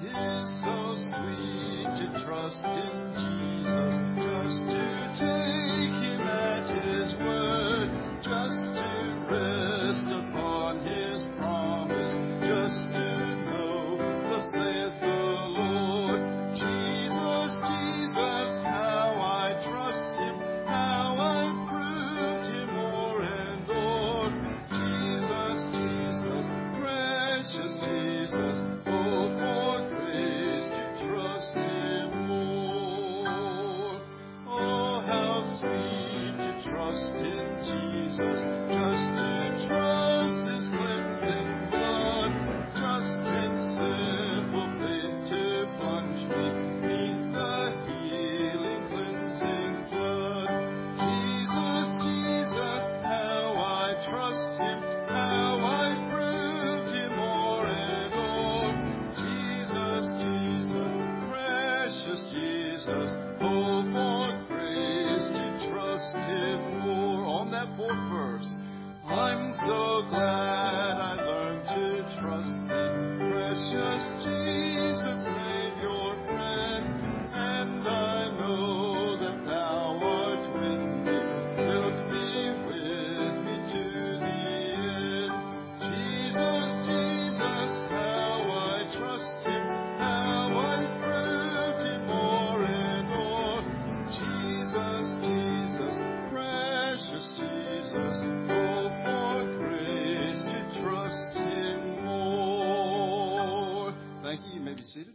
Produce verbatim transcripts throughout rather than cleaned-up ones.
'tis so sweet to trust in Jesus, just to take Him at His word, just to rest upon His promise, just to know, thus saith the Lord. Jesus, Jesus, how I trust Him, how I've proved Him o'er and o'er. Jesus, Jesus, precious Jesus, oh, for grace to trust Him more. Oh, how sweet to trust in Jesus, just to trust His cleansing blood, just in simple faith to plunge me beneath the healing cleansing flood. Jesus, Jesus, how I trust Him, how I proved Him o'er and o'er. Jesus, Jesus, precious Jesus, oh, for grace to trust Him more. On that fourth verse, I'm so glad I learned to trust Thee, precious Jesus, Savior, friend, and I know that Thou art with me, wilt be with me to the end. Jesus, Jesus, how I trust Him, how I proved Him o'er and o'er. Jesus, Jesus, precious Jesus, oh, for grace to trust Him more. Thank you. You may be seated.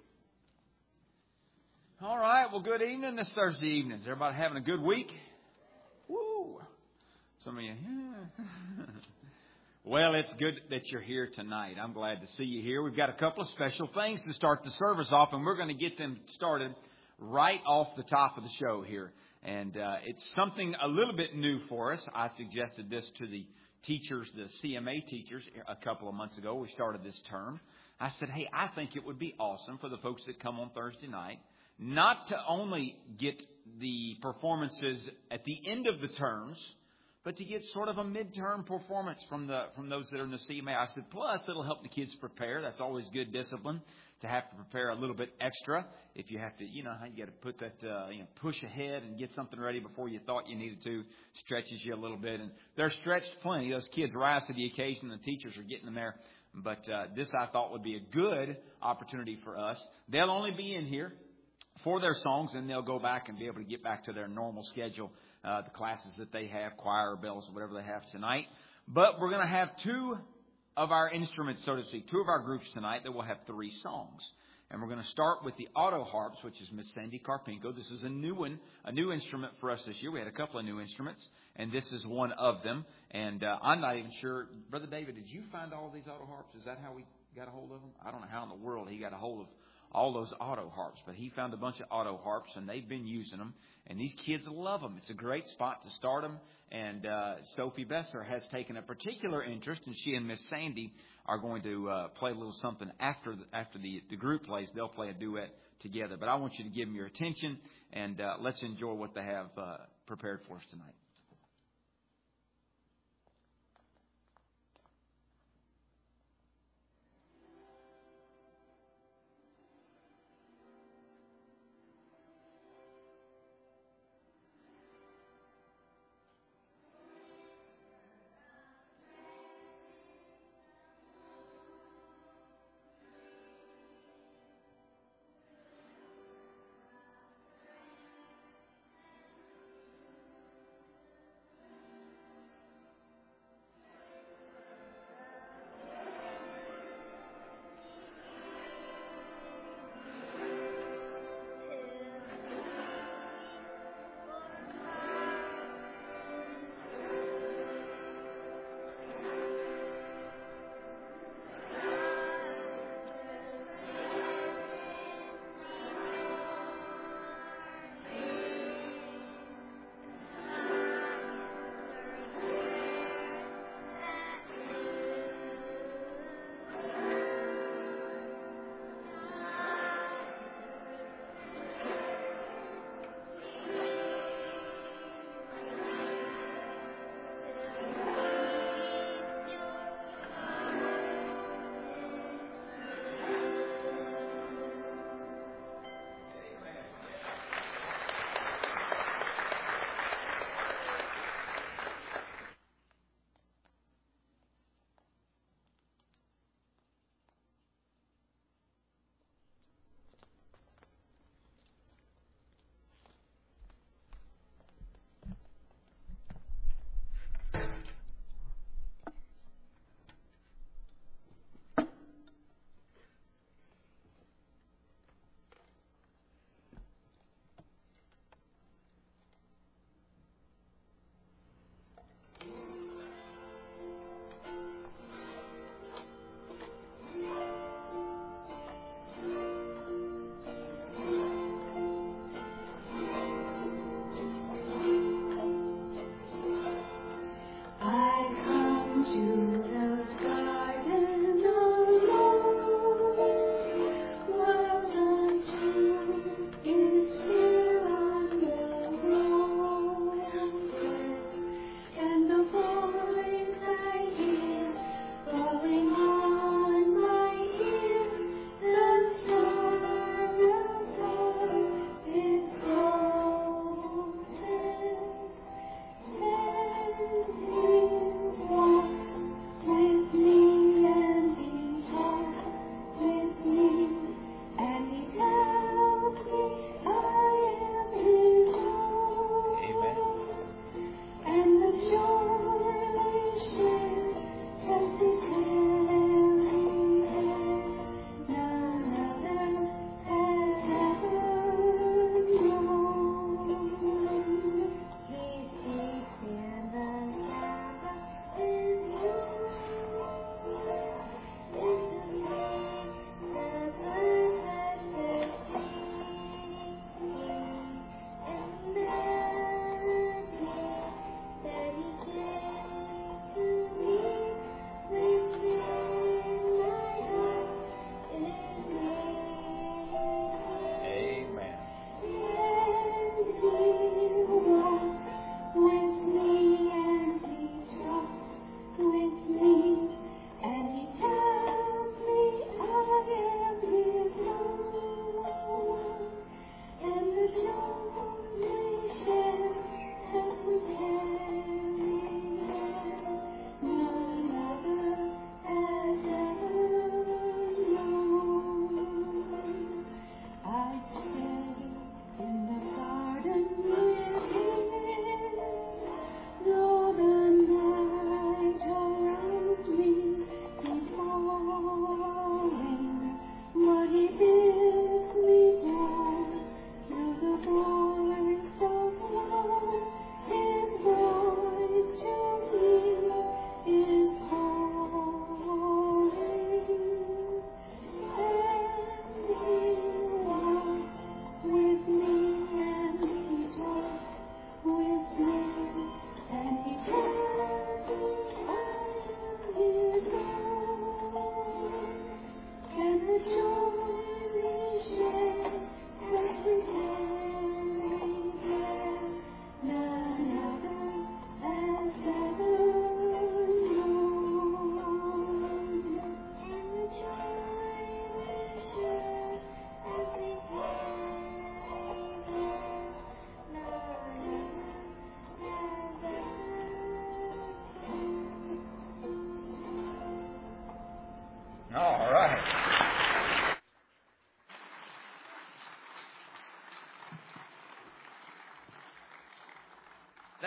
All right. Well, good evening this Thursday evening. Is everybody having a good week? Woo. Some of you, yeah. Well, it's good that you're here tonight. I'm glad to see you here. We've got a couple of special things to start the service off, and we're going to get them started right off the top of the show here. And uh, it's something a little bit new for us. I suggested this to the teachers, the C M A teachers, a couple of months ago. We started this term. I said, hey, I think it would be awesome for the folks that come on Thursday night not to only get the performances at the end of the terms, but to get sort of a midterm performance from the from those that are in the C M A. I said, plus it'll help the kids prepare. That's always good discipline to have to prepare a little bit extra. If you have to, you know, how you got to put that, uh, you know, push ahead and get something ready before you thought you needed to, stretches you a little bit. And they're stretched plenty. Those kids rise to the occasion. The teachers are getting them there. But uh, this I thought would be a good opportunity for us. They'll only be in here for their songs, and they'll go back and be able to get back to their normal schedule, uh, the classes that they have, choir, bells, whatever they have tonight. But we're going to have two of our instruments, so to speak, two of our groups tonight that will have three songs. And we're going to start with the auto harps, which is Miss Sandy Carpinko. This is a new one, a new instrument for us this year. We had a couple of new instruments, and this is one of them. And uh, I'm not even sure. Brother David, did you find all of these auto harps? Is that how we got a hold of them? I don't know how in the world he got a hold of all those auto harps, but he found a bunch of auto harps, and they've been using them. And these kids love them. It's a great spot to start them. And uh, Sophie Besser has taken a particular interest, and she and Miss Sandy are going to uh, play a little something after the, after the, the group plays. They'll play a duet together. But I want you to give them your attention, and uh, let's enjoy what they have uh, prepared for us tonight.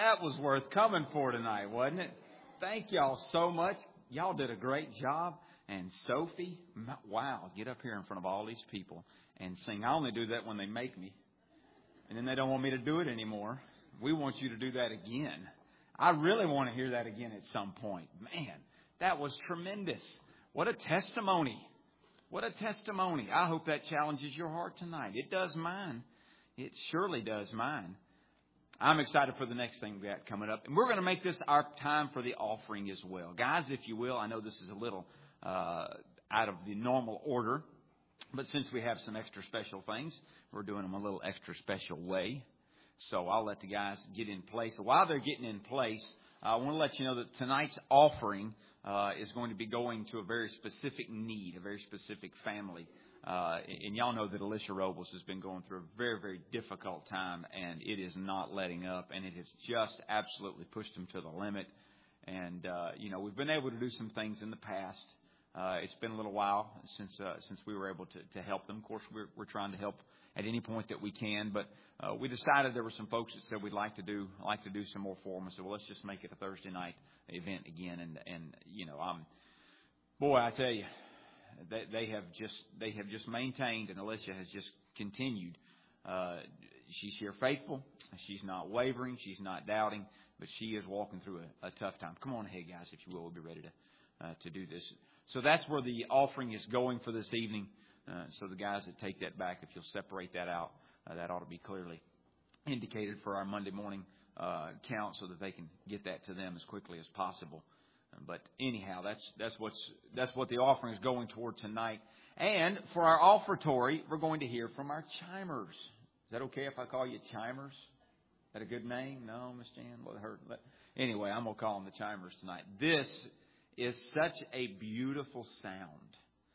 that was worth coming for tonight, wasn't it? Thank y'all so much. Y'all did a great job. And Sophie, wow, get up here in front of all these people and sing. I only do that when they make me. And then they don't want me to do it anymore. We want you to do that again. I really want to hear that again at some point. Man, that was tremendous. What a testimony. What a testimony. I hope that challenges your heart tonight. It does mine. It surely does mine. I'm excited for the next thing we got coming up. And we're going to make this our time for the offering as well. Guys, if you will, I know this is a little uh, out of the normal order. But since we have some extra special things, we're doing them a little extra special way. So I'll let the guys get in place. So while they're getting in place, I want to let you know that tonight's offering uh, is going to be going to a very specific need, a very specific family. Uh, and y'all know that Alicia Robles has been going through a very, very difficult time, and it is not letting up, and it has just absolutely pushed them to the limit. And, uh, you know, we've been able to do some things in the past. Uh, it's been a little while since uh, since we were able to, to help them. Of course, we're, we're trying to help at any point that we can, but uh, we decided there were some folks that said we'd like to do like to do some more for them. So well, let's just make it a Thursday night event again. And and you know, um, boy, I tell you, they, they have just they have just maintained, and Alicia has just continued. Uh, she's here faithful. She's not wavering. She's not doubting, but she is walking through a, a tough time. Come on ahead, guys, if you will. We'll be ready to uh, to do this. So that's where the offering is going for this evening. Uh, so the guys that take that back, if you'll separate that out, uh, that ought to be clearly indicated for our Monday morning uh, count, so that they can get that to them as quickly as possible. Uh, but anyhow, that's that's what's that's what the offering is going toward tonight. And for our offertory, we're going to hear from our chimers. Is that okay if I call you chimers? Is that a good name? No, Miss Jan. Well, her. Anyway, I'm gonna call them the chimers tonight. This is such a beautiful sound.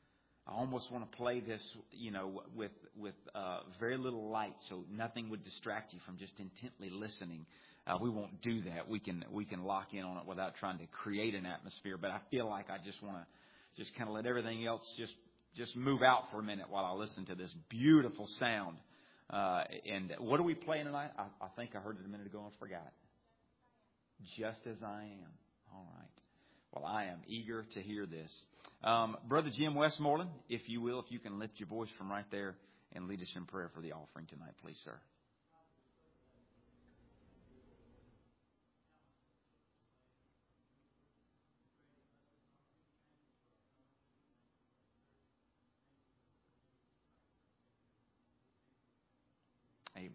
I almost want to play this, you know, with with uh, very little light, so nothing would distract you from just intently listening. Uh, we won't do that. We can we can lock in on it without trying to create an atmosphere. But I feel like I just want to just kind of let everything else just just move out for a minute while I listen to this beautiful sound. Uh, and what are we playing tonight? I, I think I heard it a minute ago and forgot. Just as I am. All right. Well, I am eager to hear this. Um, Brother Jim Westmoreland, if you will, if you can lift your voice from right there and lead us in prayer for the offering tonight, please, sir. Amen.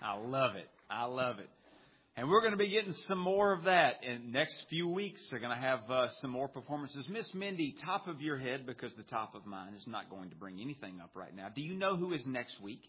I love it. I love it. And we're going to be getting some more of that in the next few weeks. They're going to have uh, some more performances. Miss Mindy, top of your head, because the top of mine is not going to bring anything up right now. Do you know who is next week?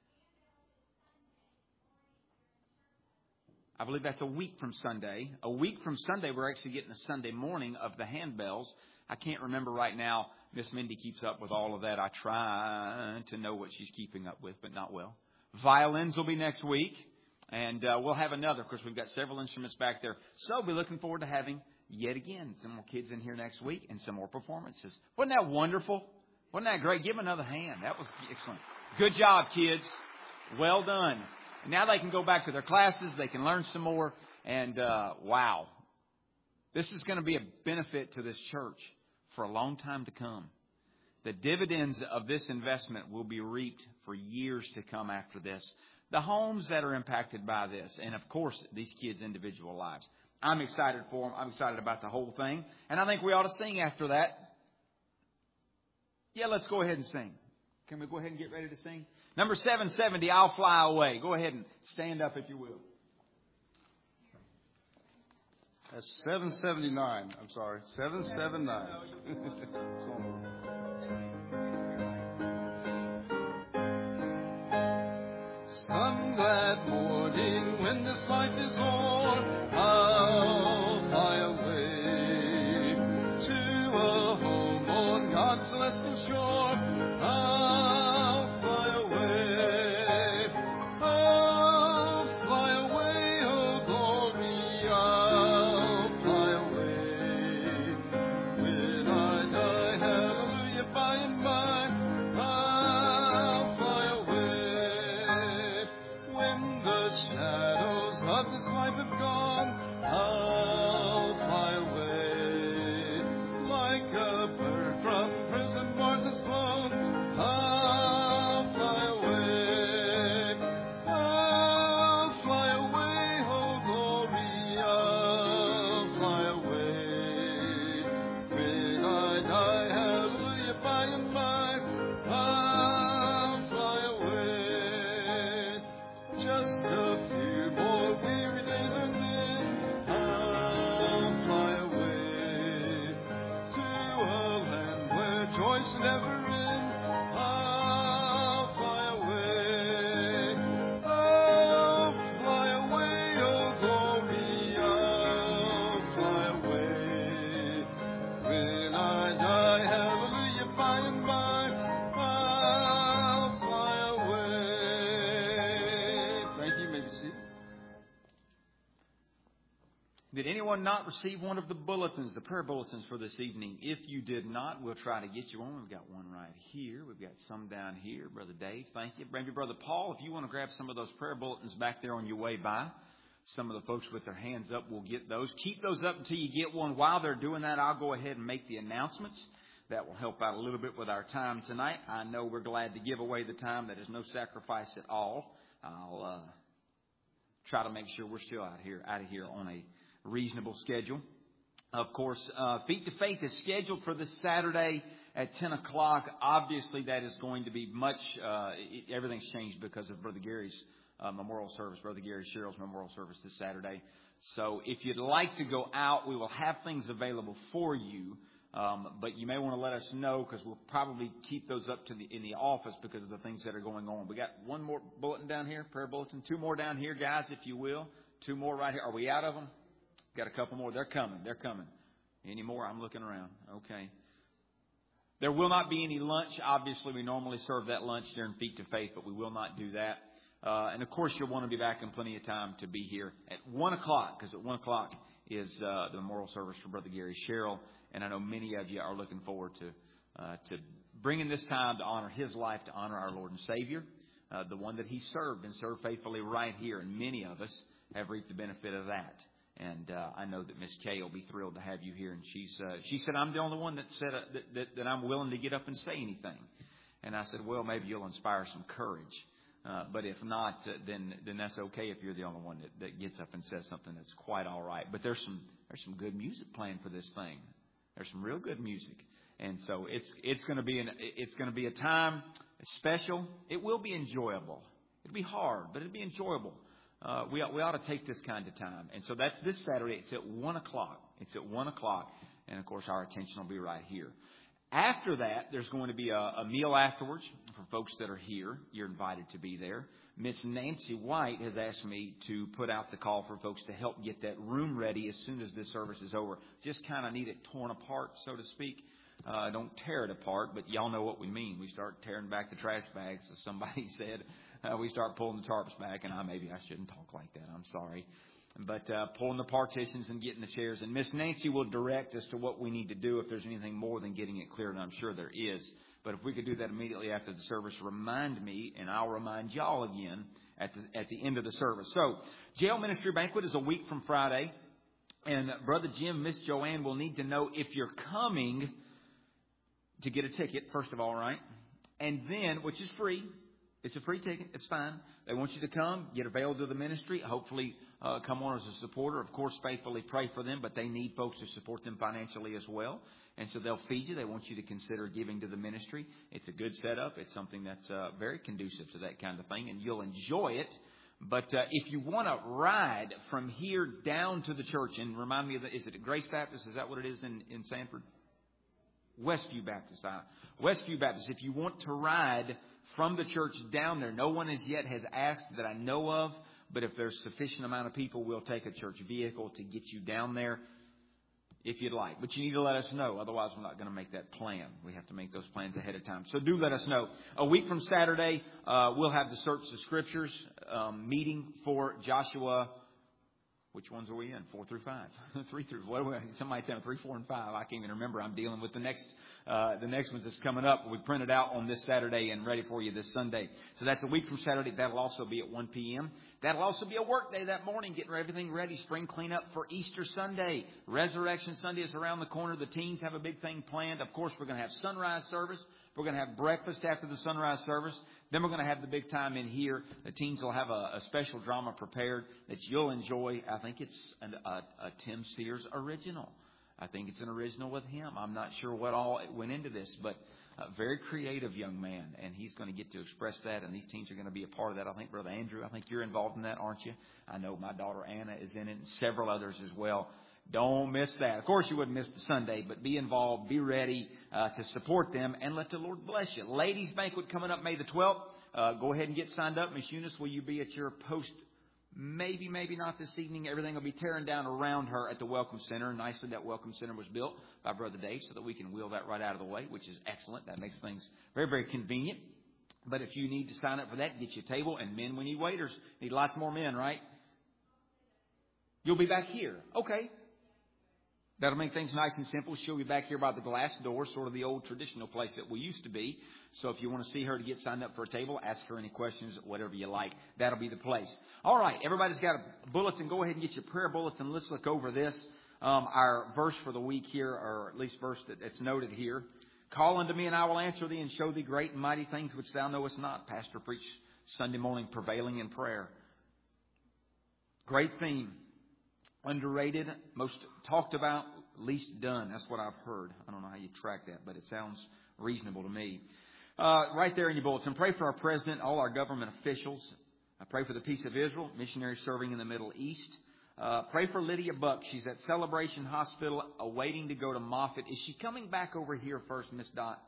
I believe that's a week from Sunday. A week from Sunday, we're actually getting the Sunday morning of the handbells. I can't remember right now. Miss Mindy keeps up with all of that. I try to know what she's keeping up with, but not well. Violins will be next week. And uh, we'll have another. Of course, we've got several instruments back there. So we're looking forward to having, yet again, some more kids in here next week and some more performances. Wasn't that wonderful? Wasn't that great? Give them another hand. That was excellent. Good job, kids. Well done. Now they can go back to their classes. They can learn some more. And uh, wow. This is going to be a benefit to this church for a long time to come. The dividends of this investment will be reaped for years to come after this. The homes that are impacted by this, and of course, these kids' individual lives. I'm excited for them. I'm excited about the whole thing. And I think we ought to sing after that. Yeah, let's go ahead and sing. Can we go ahead and get ready to sing? Number seven seventy, I'll Fly Away. Go ahead and stand up if you will. That's seven seventy-nine. I'm sorry, seven seventy-nine. Come that morning when this life is o'er, I'll fly away to a home on God's celestial shore. I'll fly away, I'll fly away, oh glory, I'll fly away. When I die, hallelujah, by and by, I'll fly away. When the shadows of this life have gone, I'll fly away. Like a bird from prison bars has flown, I'll fly away. I'll fly away, oh glory, I'll fly away. When I die, hallelujah, by and by, I'll fly away. Just a few more weary days and then I'll fly away to a land where joy should never end. I'll fly away, I'll fly away, oh glory, I'll fly away. When I die, hallelujah, by and by, I'll fly away. Thank you. You may be seated. Did anyone not receive one of the bulletins, the prayer bulletins for this evening? If you did not, we'll try to get you one. We've got one right here. We've got some down here. Brother Dave, thank you. Maybe Brother Paul, if you want to grab some of those prayer bulletins back there on your way by. Some of the folks with their hands up will get those. Keep those up until you get one. While they're doing that, I'll go ahead and make the announcements. That will help out a little bit with our time tonight. I know we're glad to give away the time. That is no sacrifice at all. I'll uh, try to make sure we're still out here, out of here on a reasonable schedule. Of course, uh, Feet to Faith is scheduled for this Saturday at ten o'clock. Obviously, that is going to be much, uh, it, everything's changed because of Brother Gary's uh, memorial service, Brother Gary Sherrill's memorial service this Saturday. So if you'd like to go out, we will have things available for you. Um, but you may want to let us know, because we'll probably keep those up to the in the office because of the things that are going on. We got one more bulletin down here, prayer bulletin. Two more down here, guys, if you will. Two more right here. Are we out of them? Got a couple more. They're coming. They're coming. Any more? I'm looking around. Okay. There will not be any lunch. Obviously, we normally serve that lunch during Feet to Faith, but we will not do that. Uh, and, of course, you'll want to be back in plenty of time to be here at one o'clock, because at one o'clock is uh, the memorial service for Brother Gary Sherrill. And I know many of you are looking forward to uh, to bringing this time to honor his life, to honor our Lord and Savior, uh, the one that he served and served faithfully right here. And many of us have reaped the benefit of that. And uh, I know that Miss Kay will be thrilled to have you here. And she's uh, she said, I'm the only one that said uh, that, that, that I'm willing to get up and say anything. And I said, well, maybe you'll inspire some courage. Uh, but if not, uh, then then that's okay if you're the only one that, that gets up and says something. That's quite all right. But there's some there's some good music playing for this thing. There's some real good music, and so it's it's going to be an it's going to be a time. It's special. It will be enjoyable. It'll be hard, but it'll be enjoyable. Uh, we, we ought to take this kind of time. And so that's this Saturday. It's at one o'clock. It's at one o'clock. And, of course, our attention will be right here. After that, there's going to be a, a meal afterwards for folks that are here. You're invited to be there. Miss Nancy White has asked me to put out the call for folks to help get that room ready as soon as this service is over. Just kind of need it torn apart, so to speak. Uh, don't tear it apart, but y'all know what we mean. We start tearing back the trash bags, as somebody said. Uh, we start pulling the tarps back, and I maybe I shouldn't talk like that. I'm sorry. But uh, pulling the partitions and getting the chairs. And Miss Nancy will direct as to what we need to do if there's anything more than getting it cleared, and I'm sure there is. But if we could do that immediately after the service, remind me, and I'll remind y'all again at the, at the end of the service. So, Jail Ministry Banquet is a week from Friday. And Brother Jim, Miss Joanne will need to know if you're coming to get a ticket, first of all, right? And then, which is free. It's a free ticket. It's fine. They want you to come, get available to the ministry. Hopefully, uh, come on as a supporter. Of course, faithfully pray for them, but they need folks to support them financially as well. And so they'll feed you. They want you to consider giving to the ministry. It's a good setup. It's something that's uh, very conducive to that kind of thing, and you'll enjoy it. But uh, if you want to ride from here down to the church, and remind me of the, is it Grace Baptist? Is that what it is in, in Sanford? Westview Baptist. Uh, Westview Baptist. If you want to ride from the church down there, no one as yet has asked that I know of, but if there's sufficient amount of people, we'll take a church vehicle to get you down there if you'd like. But you need to let us know. Otherwise, we're not going to make that plan. We have to make those plans ahead of time. So do let us know. A week from Saturday, uh, we'll have the Search the Scriptures um, meeting for Joshua. Which ones are we in? Four through five, three through. What are we? Somebody tell me three, four, and five. I can't even remember. I'm dealing with the next, uh, the next ones that's coming up. We printed out on this Saturday and ready for you this Sunday. So that's a week from Saturday. That'll also be at one p.m. That'll also be a work day that morning, getting everything ready. Spring cleanup for Easter Sunday. Resurrection Sunday is around the corner. The teens have a big thing planned. Of course, we're going to have sunrise service. We're going to have breakfast after the sunrise service. Then we're going to have the big time in here. The teens will have a, a special drama prepared that you'll enjoy. I think it's an, a, a Tim Sears original. I think it's an original with him. I'm not sure what all went into this, but a very creative young man, and he's going to get to express that, and these teens are going to be a part of that. I think, Brother Andrew, I think you're involved in that, aren't you? I know my daughter Anna is in it, and several others as well. Don't miss that. Of course, you wouldn't miss the Sunday, but be involved, be ready uh, to support them, and let the Lord bless you. Ladies' Banquet coming up May the twelfth. Uh, go ahead and get signed up. Miss Eunice, will you be at your post? Maybe, maybe not this evening. Everything will be tearing down around her at the Welcome Center. Nicely, that Welcome Center was built by Brother Dave so that we can wheel that right out of the way, which is excellent. That makes things very, very convenient. But if you need to sign up for that, get you a table. And men, we need waiters. Need lots more men, right? You'll be back here. Okay. That'll make things nice and simple. She'll be back here by the glass door, sort of the old traditional place that we used to be. So if you want to see her to get signed up for a table, ask her any questions, whatever you like. That'll be the place. All right, everybody's got a bulletin. Go ahead and get your prayer bulletin. Let's look over this. Um, our verse for the week here, or at least verse that, that's noted here. Call unto me and I will answer thee and show thee great and mighty things which thou knowest not. Pastor preached Sunday morning, prevailing in prayer. Great theme. Underrated, most talked about, least done. That's what I've heard. I don't know how you track that, but it sounds reasonable to me. Uh, right there in your bulletin, pray for our president, all our government officials. I pray for the peace of Israel, missionaries serving in the Middle East. Uh, pray for Lydia Buck. She's at Celebration Hospital awaiting to go to Moffitt. Is she coming back over here first, Miss Dot?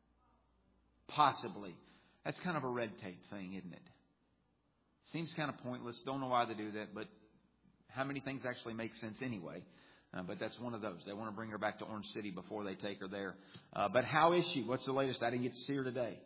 Possibly. That's kind of a red tape thing, isn't it? Seems kind of pointless. Don't know why they do that, but how many things actually make sense anyway? Uh, but that's one of those. They want to bring her back to Orange City before they take her there. Uh, but how is she? What's the latest? I didn't get to see her today.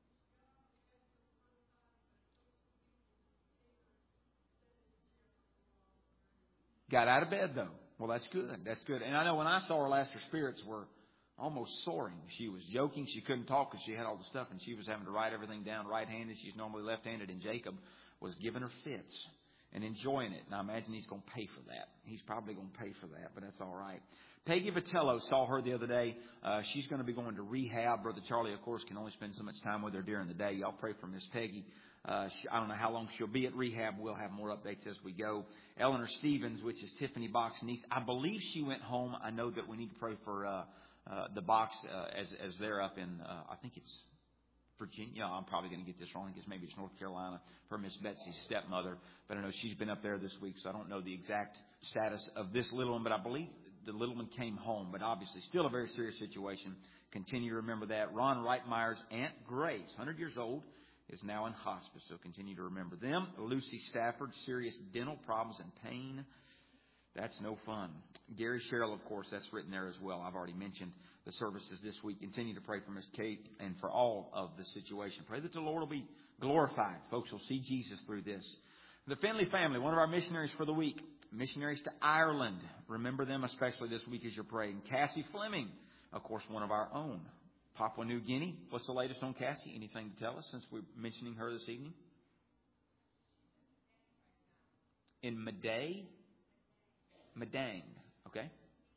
Got out of bed, though. Well, that's good. That's good. And I know when I saw her last, her spirits were almost soaring. She was joking. She couldn't talk because she had all the stuff, and she was having to write everything down right-handed. She's normally left-handed, and Jacob was giving her fits and enjoying it. And I imagine he's going to pay for that. He's probably going to pay for that, but that's all right. Peggy Vitello, saw her the other day. Uh, she's going to be going to rehab. Brother Charlie, of course, can only spend so much time with her during the day. Y'all pray for Miss Peggy. Uh, she, I don't know how long she'll be at rehab. We'll have more updates as we go. Eleanor Stevens, which is Tiffany Box's niece. I believe she went home. I know that we need to pray for uh, uh, the Box uh, as, as they're up in, uh, I think it's Virginia. I'm probably going to get this wrong because maybe it's North Carolina for Miss Betsy's stepmother. But I know she's been up there this week, so I don't know the exact status of this little one. But I believe the little one came home. But obviously still a very serious situation. Continue to remember that. Ron Reitmeyer's Aunt Grace, one hundred years old, is now in hospice. So continue to remember them. Lucy Stafford, serious dental problems and pain. That's no fun. Gary Sherrill, of course, that's written there as well. I've already mentioned the services this week. Continue to pray for Miss Kate and for all of the situation. Pray that the Lord will be glorified. Folks will see Jesus through this. The Finley family, one of our missionaries for the week. Missionaries to Ireland. Remember them especially this week as you're praying. Cassie Fleming, of course, one of our own. Papua New Guinea. What's the latest on Cassie? Anything to tell us since we're mentioning her this evening? In Madang. Madang. Okay.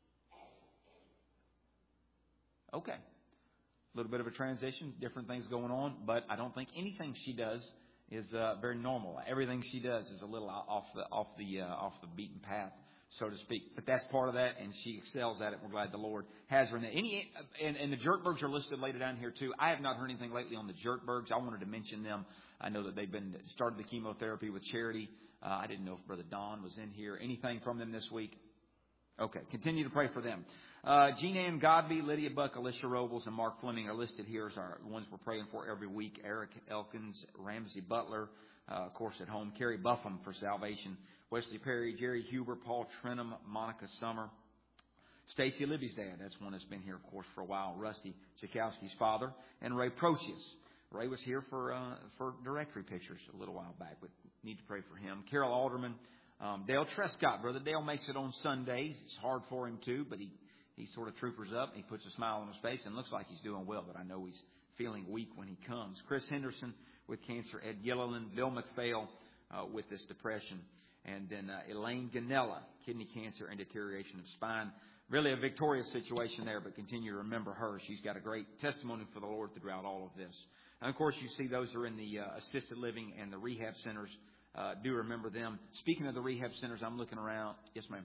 Okay. A little bit of a transition, different things going on, but I don't think anything she does is uh, very normal. Everything she does is a little off the off the uh, off the beaten path, so to speak. But that's part of that, and she excels at it. We're glad the Lord has her in there. Any and, and the Jerkbergs are listed later down here too. I have not heard anything lately on the Jerkbergs. I wanted to mention them. I know that they've been started the chemotherapy with Charity. Uh, I didn't know if Brother Don was in here. Anything from them this week? Okay, continue to pray for them. Uh, Jean Ann Godby, Lydia Buck, Alicia Robles, and Mark Fleming are listed here as our ones we're praying for every week. Eric Elkins, Ramsey Butler, uh, of course, at home. Carrie Buffum for salvation. Wesley Perry, Jerry Huber, Paul Trenum, Monica Summer. Stacy Libby's dad, that's one that's been here, of course, for a while. Rusty Chakowski's father. And Ray Procius. Ray was here for uh, for directory pictures a little while back, but need to pray for him. Carol Alderman, um, Dale Trescott. Brother Dale makes it on Sundays. It's hard for him, too, but he, he sort of troopers up. He puts a smile on his face and looks like he's doing well, but I know he's feeling weak when he comes. Chris Henderson with cancer. Ed Gilliland, Bill McPhail uh, with this depression. And then uh, Elaine Ganella, kidney cancer and deterioration of spine. Really a victorious situation there, but continue to remember her. She's got a great testimony for the Lord throughout all of this. And, of course, you see those are in the uh, assisted living and the rehab centers. Uh, do remember them. Speaking of the rehab centers, I'm looking around. Yes, ma'am.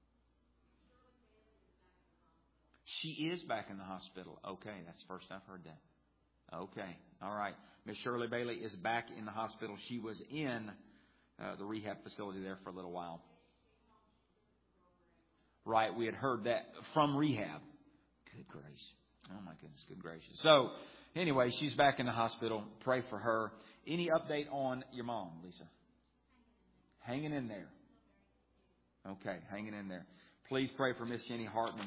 She is back in the hospital. Okay, that's the first I've heard that. Okay, all right. Miss Shirley Bailey is back in the hospital. She was in uh, the rehab facility there for a little while. Right, we had heard that from rehab. Good grace. Oh, my goodness, good gracious. So, anyway, she's back in the hospital. Pray for her. Any update on your mom, Lisa? Hanging in there. Okay, hanging in there. Please pray for Miss Jenny Hartman.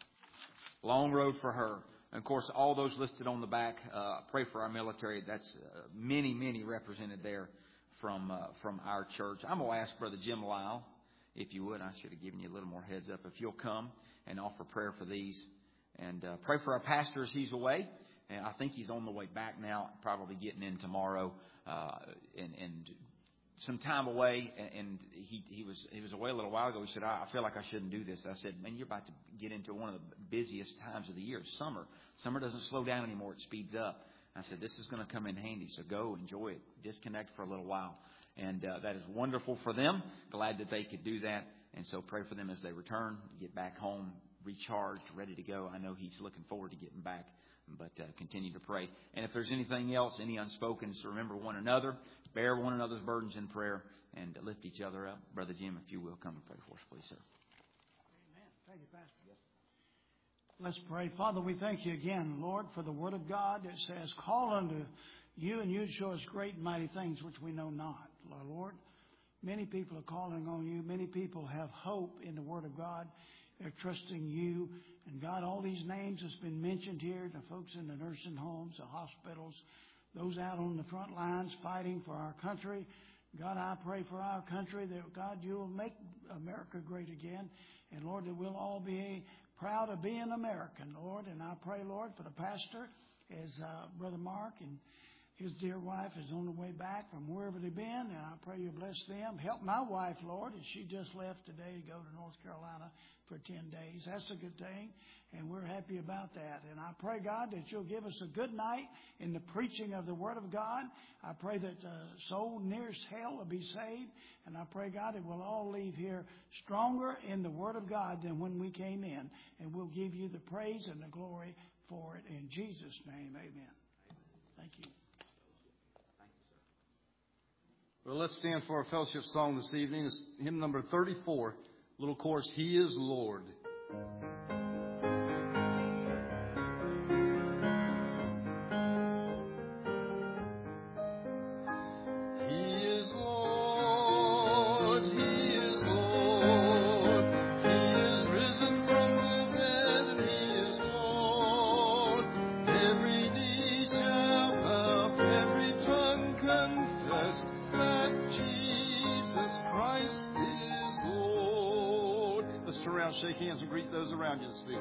Long road for her. And, of course, all those listed on the back, uh, pray for our military. That's uh, many, many represented there from uh, from our church. I'm going to ask Brother Jim Lyle, if you would. I should have given you a little more heads up. If you'll come and offer prayer for these. And uh, pray for our pastor as he's away. And I think he's on the way back now, probably getting in tomorrow. Uh, and, and some time away. And he, he was he was away a little while ago. He said, I, I feel like I shouldn't do this. I said, man, you're about to get into one of the busiest times of the year, summer. Summer doesn't slow down anymore. It speeds up. I said, this is going to come in handy. So go enjoy it. Disconnect for a little while. And uh, that is wonderful for them. Glad that they could do that. And so pray for them as they return, get back home, recharged, ready to go. I know he's looking forward to getting back, but uh, continue to pray. And if there's anything else, any unspoken, so remember one another, bear one another's burdens in prayer, and lift each other up. Brother Jim, if you will, come and pray for us, please, sir. Amen. Thank you, Pastor. Yes. Let's pray. Father, we thank you again, Lord, for the word of God that says, call unto you, and you show us great and mighty things which we know not. Lord, many people are calling on you. Many people have hope in the word of God. They're trusting you. And God, all these names that's been mentioned here, the folks in the nursing homes, the hospitals, those out on the front lines fighting for our country. God, I pray for our country that, God, you will make America great again. And, Lord, that we'll all be proud of being American, Lord. And I pray, Lord, for the pastor, as uh, Brother Mark and his dear wife is on the way back from wherever they've been, and I pray you bless them. Help my wife, Lord, as she just left today to go to North Carolina for ten days. That's a good thing, and we're happy about that. And I pray, God, that you'll give us a good night in the preaching of the Word of God. I pray that the soul nearest hell will be saved, and I pray, God, that we'll all leave here stronger in the Word of God than when we came in, and we'll give you the praise and the glory for it. In Jesus' name, amen. Thank you. Well, let's stand for our fellowship song this evening. It's hymn number thirty-four, little chorus, He is Lord. Shake hands and greet those around you this evening.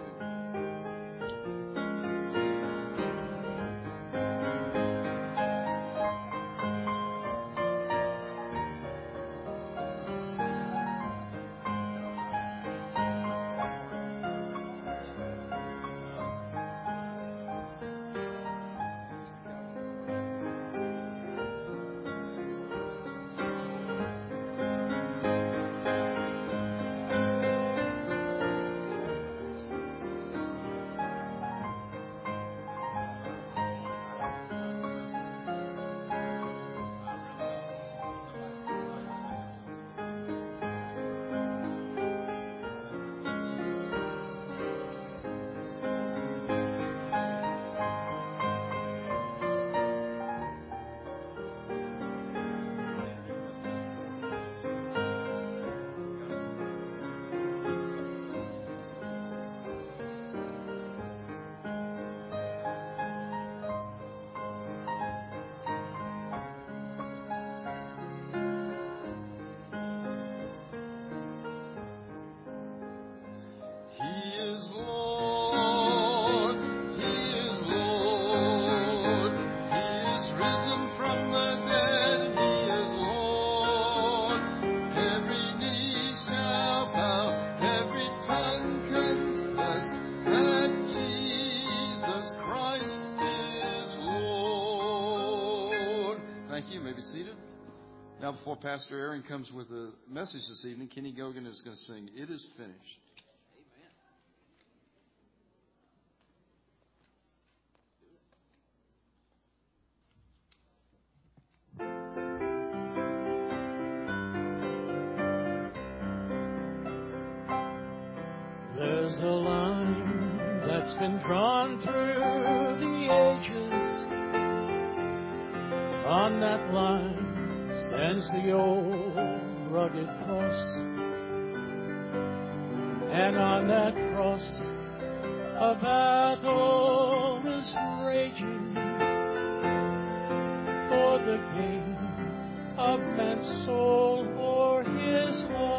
Now, before Pastor Aaron comes with a message this evening, Kenny Gogan is going to sing, It Is Finished. There's a line that's been drawn through the ages. On that line stands the old rugged cross, and on that cross a battle is raging for the gain of man's soul or his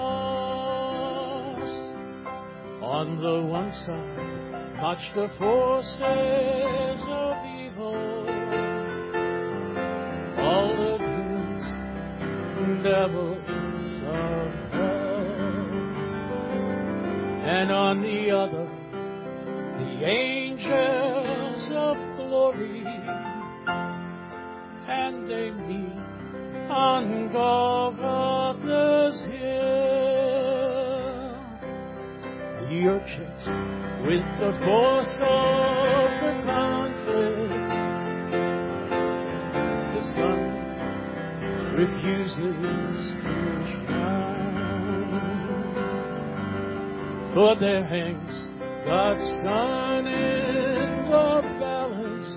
loss. On the one side march the forces of evil, all the devils of hell, and on the other the angels of glory, and they meet on Golgotha's hill. You're chased with the force of the conflict. The sun refuses to shine, for there hangs God's Son in the balance,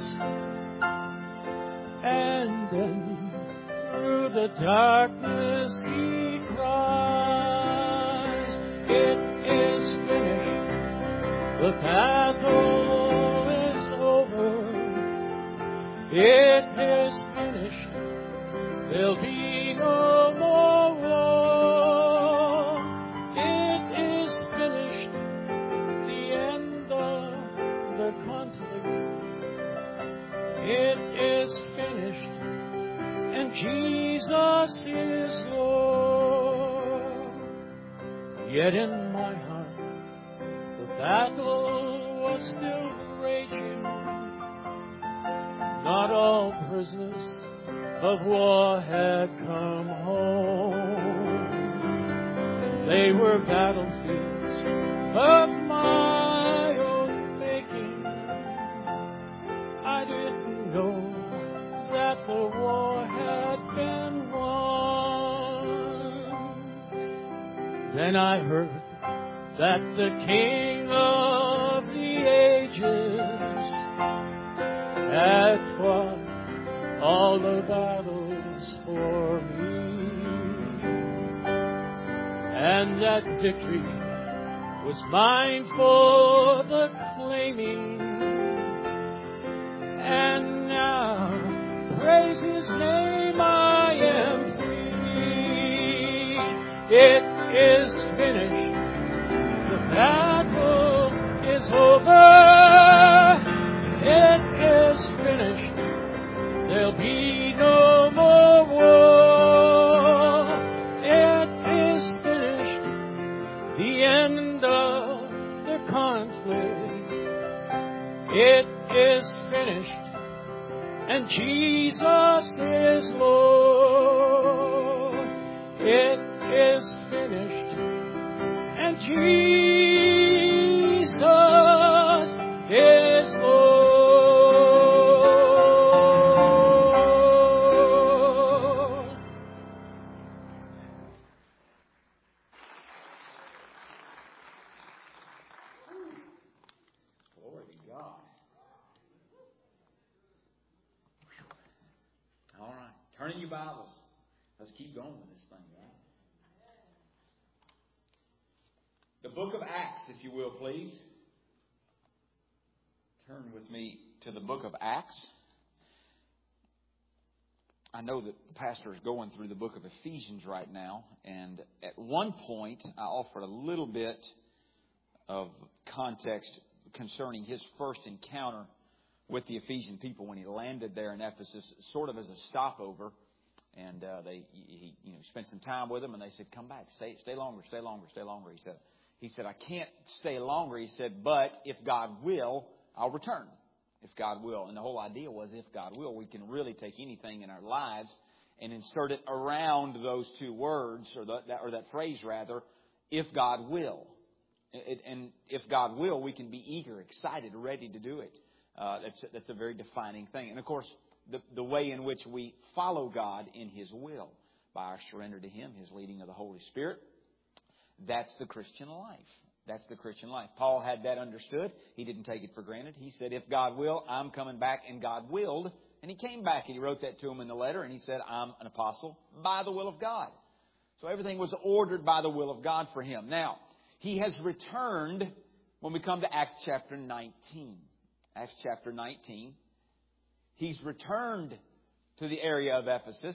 and then through the darkness he cries, it is finished, the battle is over, it is finished. There'll be no more war. It is finished. The end of the conflict. It is finished. And Jesus is Lord. Yet in my heart, the battle was still raging. Not all prisoners of war had come home. They were battlefields of my own making. I didn't know when I heard that the King of the ages had fought all the battles for me, and that victory was mine for the claiming. And now, praise His name, I am free. It is finished. The battle is over. It is finished. There'll be no more war. It is finished. The end of the conflict. It is finished. And Jesus is Lord. It is finished. And Jesus is Lord. Glory to God. All right. Turn in your Bibles. Let's keep going with this thing, right? The book of Acts, if you will, please. Turn with me to the book of Acts. I know that the pastor is going through the book of Ephesians right now, and at one point I offered a little bit of context concerning his first encounter with the Ephesian people when he landed there in Ephesus, sort of as a stopover. And uh, they, he, you know, spent some time with them, and they said, "Come back, stay, stay longer, stay longer, stay longer." He said, "He said I can't stay longer." He said, "But if God will, I'll return. If God will." And the whole idea was, if God will, we can really take anything in our lives and insert it around those two words, or the, that, or that phrase rather, if God will. It, and if God will, we can be eager, excited, ready to do it. Uh, that's that's a very defining thing. And of course, the the way in which we follow God in His will, by our surrender to Him, His leading of the Holy Spirit, that's the Christian life. That's the Christian life. Paul had that understood. He didn't take it for granted. He said, if God will, I'm coming back, and God willed. And he came back, and he wrote that to him in the letter, and he said, I'm an apostle by the will of God. So everything was ordered by the will of God for him. Now, he has returned when we come to Acts chapter nineteen. Acts chapter nineteen. He's returned to the area of Ephesus.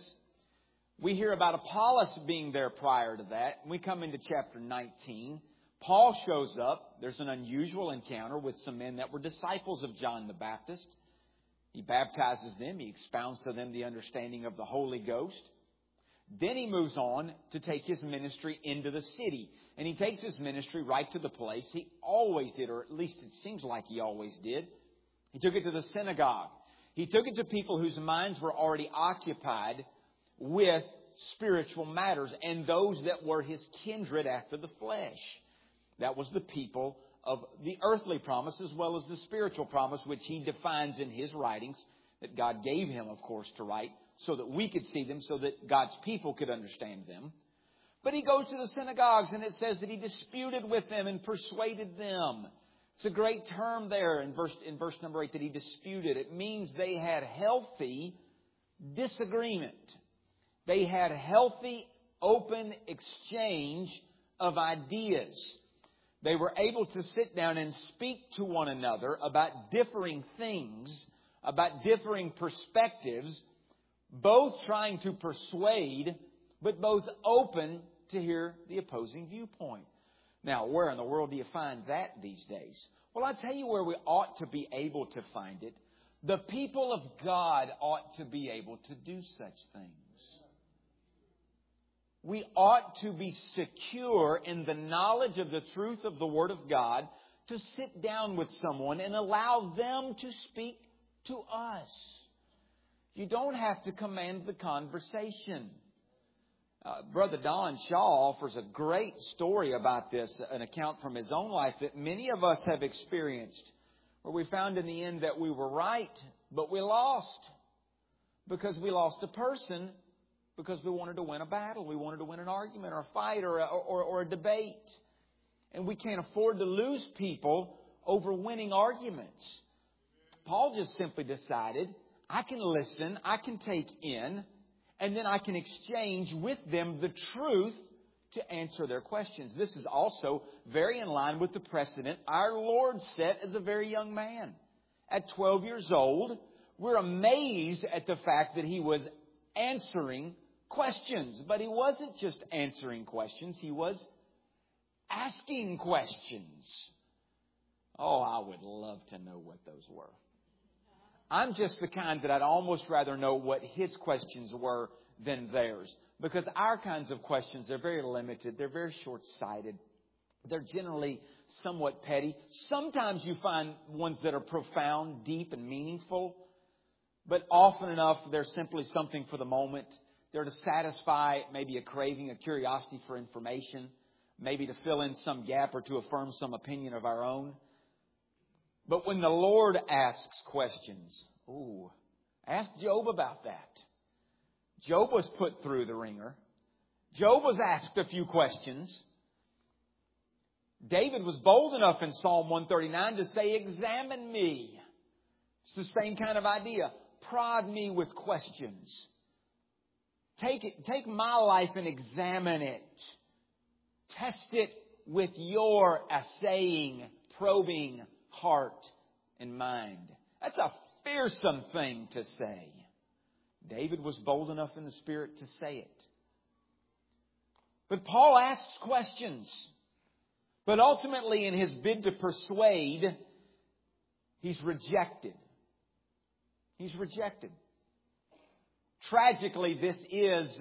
We hear about Apollos being there prior to that. We come into chapter nineteen. Paul shows up. There's an unusual encounter with some men that were disciples of John the Baptist. He baptizes them. He expounds to them the understanding of the Holy Ghost. Then he moves on to take his ministry into the city. And he takes his ministry right to the place he always did, or at least it seems like he always did. He took it to the synagogue. He took it to people whose minds were already occupied with spiritual matters, and those that were his kindred after the flesh. That was the people of the earthly promise as well as the spiritual promise, which he defines in his writings that God gave him, of course, to write so that we could see them, so that God's people could understand them. But he goes to the synagogues, and it says that he disputed with them and persuaded them. It's a great term there in verse, in verse number eight, that he disputed. It means they had healthy disagreement. They had healthy, open exchange of ideas. They were able to sit down and speak to one another about differing things, about differing perspectives, both trying to persuade, but both open to hear the opposing viewpoint. Now, where in the world do you find that these days? Well, I'll tell you where we ought to be able to find it. The people of God ought to be able to do such things. We ought to be secure in the knowledge of the truth of the Word of God, to sit down with someone and allow them to speak to us. You don't have to command the conversation. Uh, Brother Don Shaw offers a great story about this, an account from his own life that many of us have experienced, where we found in the end that we were right, but we lost. Because we lost a person because we wanted to win a battle. We wanted to win an argument or a fight or a, or, or a debate. And we can't afford to lose people over winning arguments. Paul just simply decided, I can listen, I can take in, and then I can exchange with them the truth to answer their questions. This is also very in line with the precedent our Lord set as a very young man. At twelve years old, we're amazed at the fact that He was answering questions. But He wasn't just answering questions, He was asking questions. Oh, I would love to know what those were. I'm just the kind that I'd almost rather know what His questions were than theirs. Because our kinds of questions, they're very limited. They're very short-sighted. They're generally somewhat petty. Sometimes you find ones that are profound, deep, and meaningful. But often enough, they're simply something for the moment. They're to satisfy maybe a craving, a curiosity for information. Maybe to fill in some gap or to affirm some opinion of our own. But when the Lord asks questions, ooh, ask Job about that. Job was put through the ringer. Job was asked a few questions. David was bold enough in Psalm one thirty-nine to say, examine me. It's the same kind of idea. Prod me with questions. Take it, take my life and examine it. Test it with your assaying, probing heart and mind. That's a fearsome thing to say. David was bold enough in the Spirit to say it. But Paul asks questions. But ultimately, in his bid to persuade, he's rejected. He's rejected. Tragically, this is,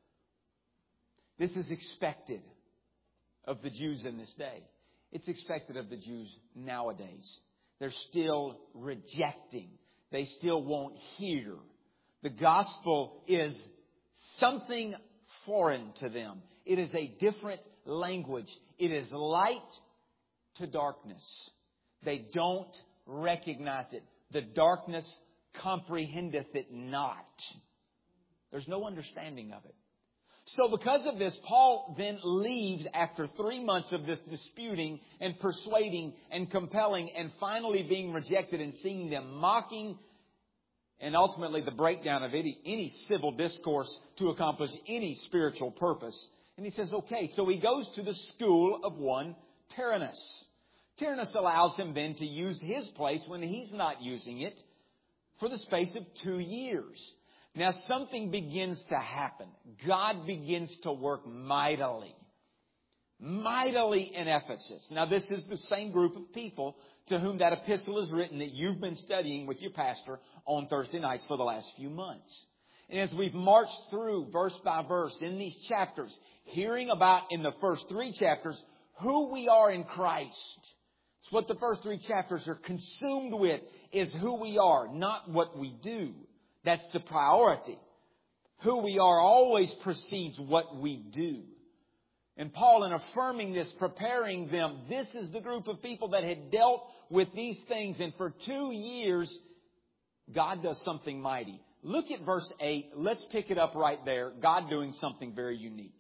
this is expected of the Jews in this day. It's expected of the Jews nowadays. They're still rejecting. They still won't hear. The gospel is something foreign to them. It is a different language. It is light to darkness. They don't recognize it. The darkness comprehendeth it not. There's no understanding of it. So because of this, Paul then leaves after three months of this disputing and persuading and compelling and finally being rejected and seeing them mocking and ultimately the breakdown of any, any civil discourse to accomplish any spiritual purpose. And he says, okay, so he goes to the school of one Tyrannus. Tyrannus allows him then to use his place when he's not using it for the space of two years. Now something begins to happen. God begins to work mightily. Mightily in Ephesus. Now this is the same group of people to whom that epistle is written that you've been studying with your pastor on Thursday nights for the last few months. And as we've marched through verse by verse in these chapters, hearing about in the first three chapters who we are in Christ. It's what the first three chapters are consumed with, is who we are, not what we do. That's the priority. Who we are always precedes what we do. And Paul, in affirming this, preparing them, this is the group of people that had dealt with these things. And for two years, God does something mighty. Look at verse eight. Let's pick it up right there. God doing something very unique.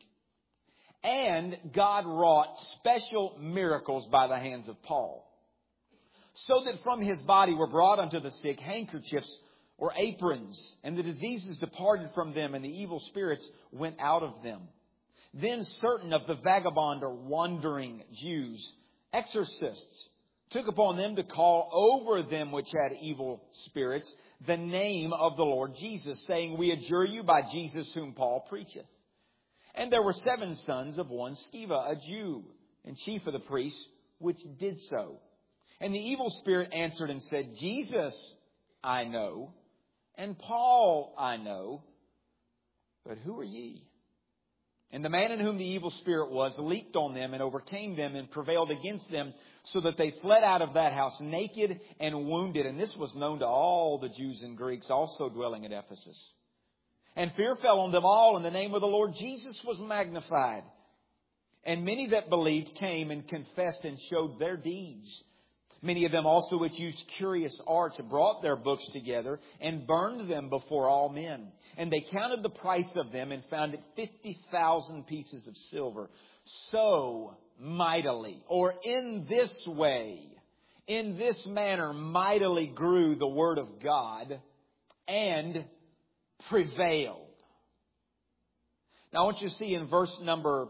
And God wrought special miracles by the hands of Paul, so that from his body were brought unto the sick handkerchiefs or aprons, and the diseases departed from them, and the evil spirits went out of them. Then certain of the vagabond or wandering Jews, exorcists, took upon them to call over them which had evil spirits the name of the Lord Jesus, saying, We adjure you by Jesus whom Paul preacheth. And there were seven sons of one Sceva, a Jew, and chief of the priests, which did so. And the evil spirit answered and said, Jesus I know, and Paul I know, but who are ye? And the man in whom the evil spirit was leaped on them and overcame them and prevailed against them, so that they fled out of that house naked and wounded. And this was known to all the Jews and Greeks also dwelling at Ephesus. And fear fell on them all, and the name of the Lord Jesus was magnified. And many that believed came and confessed and showed their deeds. Many of them also which used curious arts brought their books together and burned them before all men. And they counted the price of them and found it fifty thousand pieces of silver. So mightily, or in this way, in this manner mightily grew the Word of God and prevailed. Now I want you to see in verse number,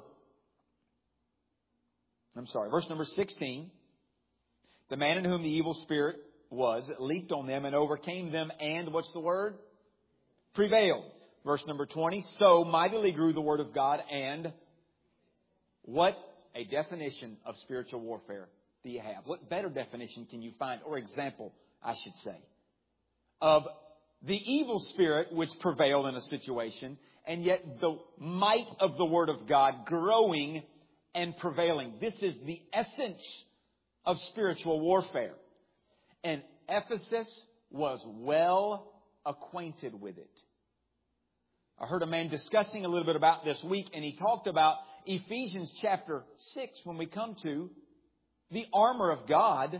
I'm sorry, verse number sixteen, the man in whom the evil spirit was leaped on them and overcame them and, what's the word? Prevailed. Verse number twenty, so mightily grew the Word of God and what a definition of spiritual warfare do you have? What better definition can you find, or example, I should say, of the evil spirit which prevailed in a situation, and yet the might of the Word of God growing and prevailing. This is the essence of spiritual warfare. And Ephesus was well acquainted with it. I heard a man discussing a little bit about this week, and he talked about Ephesians chapter six when we come to the armor of God.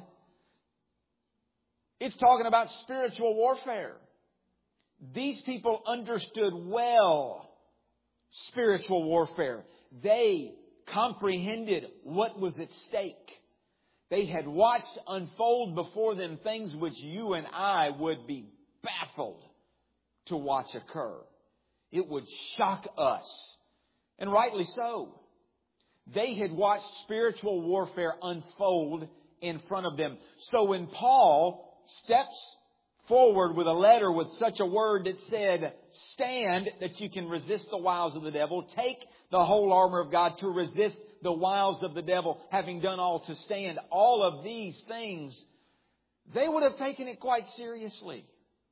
It's talking about spiritual warfare. These people understood well spiritual warfare. They comprehended what was at stake. They had watched unfold before them things which you and I would be baffled to watch occur. It would shock us. And rightly so. They had watched spiritual warfare unfold in front of them. So when Paul steps forward with a letter with such a word that said, stand, that you can resist the wiles of the devil, take the whole armor of God to resist the wiles of the devil, having done all to stand, all of these things, they would have taken it quite seriously.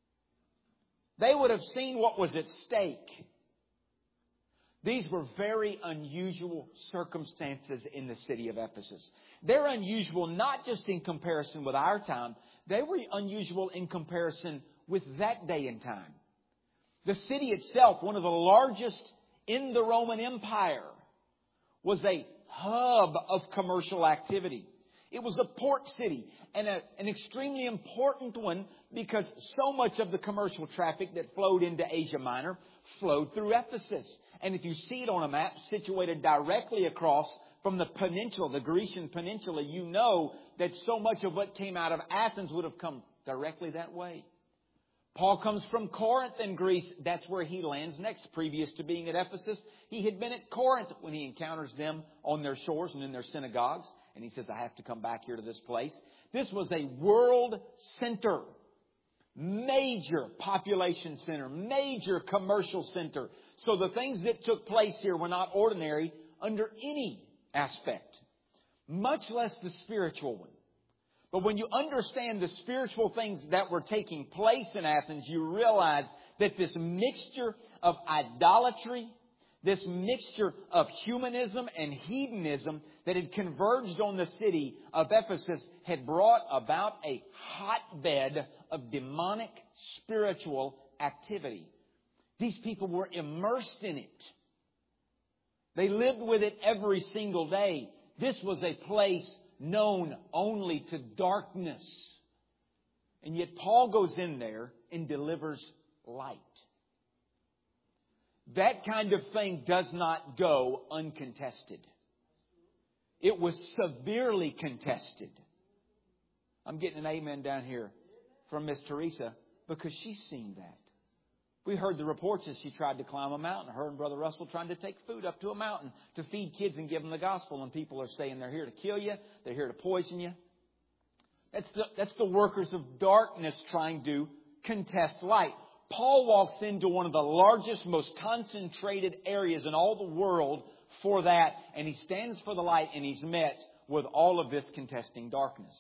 They would have seen what was at stake. These were very unusual circumstances in the city of Ephesus. They're unusual not just in comparison with our time. They were unusual in comparison with that day and time. The city itself, one of the largest in the Roman Empire, was a hub of commercial activity. It was a port city, and a, an extremely important one, because so much of the commercial traffic that flowed into Asia Minor flowed through Ephesus. And if you see it on a map situated directly across from the peninsula, the Grecian peninsula, you know that so much of what came out of Athens would have come directly that way. Paul comes from Corinth in Greece. That's where he lands next. Previous to being at Ephesus, he had been at Corinth when he encounters them on their shores and in their synagogues. And he says, I have to come back here to this place. This was a world center, major population center, major commercial center. So the things that took place here were not ordinary under any aspect, much less the spiritual one. But when you understand the spiritual things that were taking place in Athens, you realize that this mixture of idolatry, this mixture of humanism and hedonism that had converged on the city of Ephesus had brought about a hotbed of demonic spiritual activity. These people were immersed in it. They lived with it every single day. This was a place known only to darkness. And yet Paul goes in there and delivers light. That kind of thing does not go uncontested. It was severely contested. I'm getting an amen down here from Miss Teresa because she's seen that. We heard the reports that she tried to climb a mountain. Her and Brother Russell trying to take food up to a mountain to feed kids and give them the gospel. And people are saying they're here to kill you. They're here to poison you. That's the, that's the workers of darkness trying to contest light. Paul walks into one of the largest, most concentrated areas in all the world for that. And he stands for the light and he's met with all of this contesting darkness.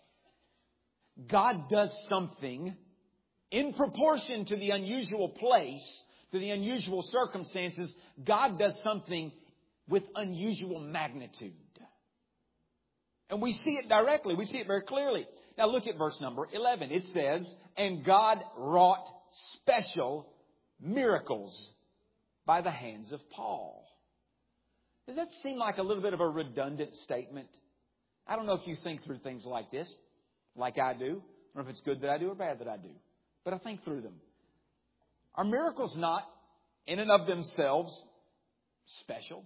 God does something in proportion to the unusual place, to the unusual circumstances. God does something with unusual magnitude. And we see it directly. We see it very clearly. Now look at verse number eleven. It says, and God wrought special miracles by the hands of Paul. Does that seem like a little bit of a redundant statement? I don't know if you think through things like this. like I do, or if it's good that I do or bad that I do. But I think through them. Are miracles not, in and of themselves, special?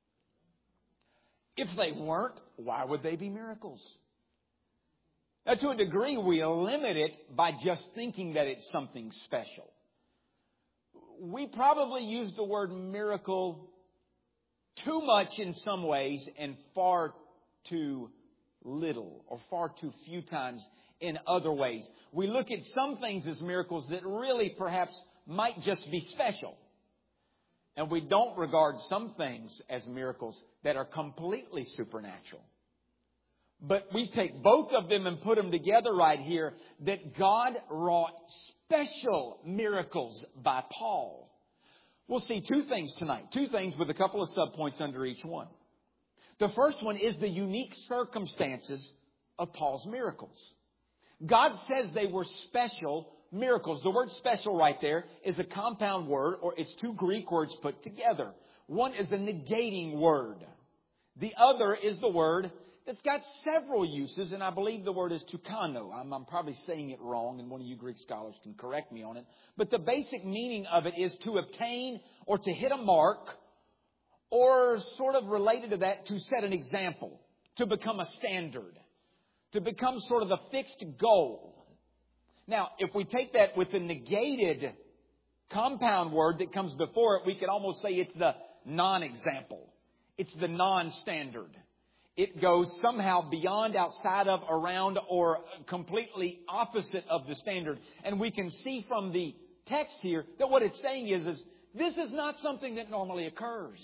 If they weren't, why would they be miracles? Now, to a degree, we limit it by just thinking that it's something special. We probably use the word miracle too much in some ways and far too little or far too few times in other ways. We look at some things as miracles that really perhaps might just be special. And we don't regard some things as miracles that are completely supernatural. But we take both of them and put them together right here, that God wrought special miracles by Paul. We'll see two things tonight. Two things with a couple of subpoints under each one. The first one is the unique circumstances of Paul's miracles. God says they were special miracles. The word special right there is a compound word, or it's two Greek words put together. One is a negating word. The other is the word that's got several uses, and I believe the word is tukano. I'm, I'm probably saying it wrong, and one of you Greek scholars can correct me on it. But the basic meaning of it is to obtain or to hit a mark, or sort of related to that, to set an example, to become a standard, to become sort of the fixed goal. Now, if we take that with the negated compound word that comes before it, we could almost say it's the non-example. It's the non-standard. It goes somehow beyond, outside of, around, or completely opposite of the standard. And we can see from the text here that what it's saying is, is this is not something that normally occurs.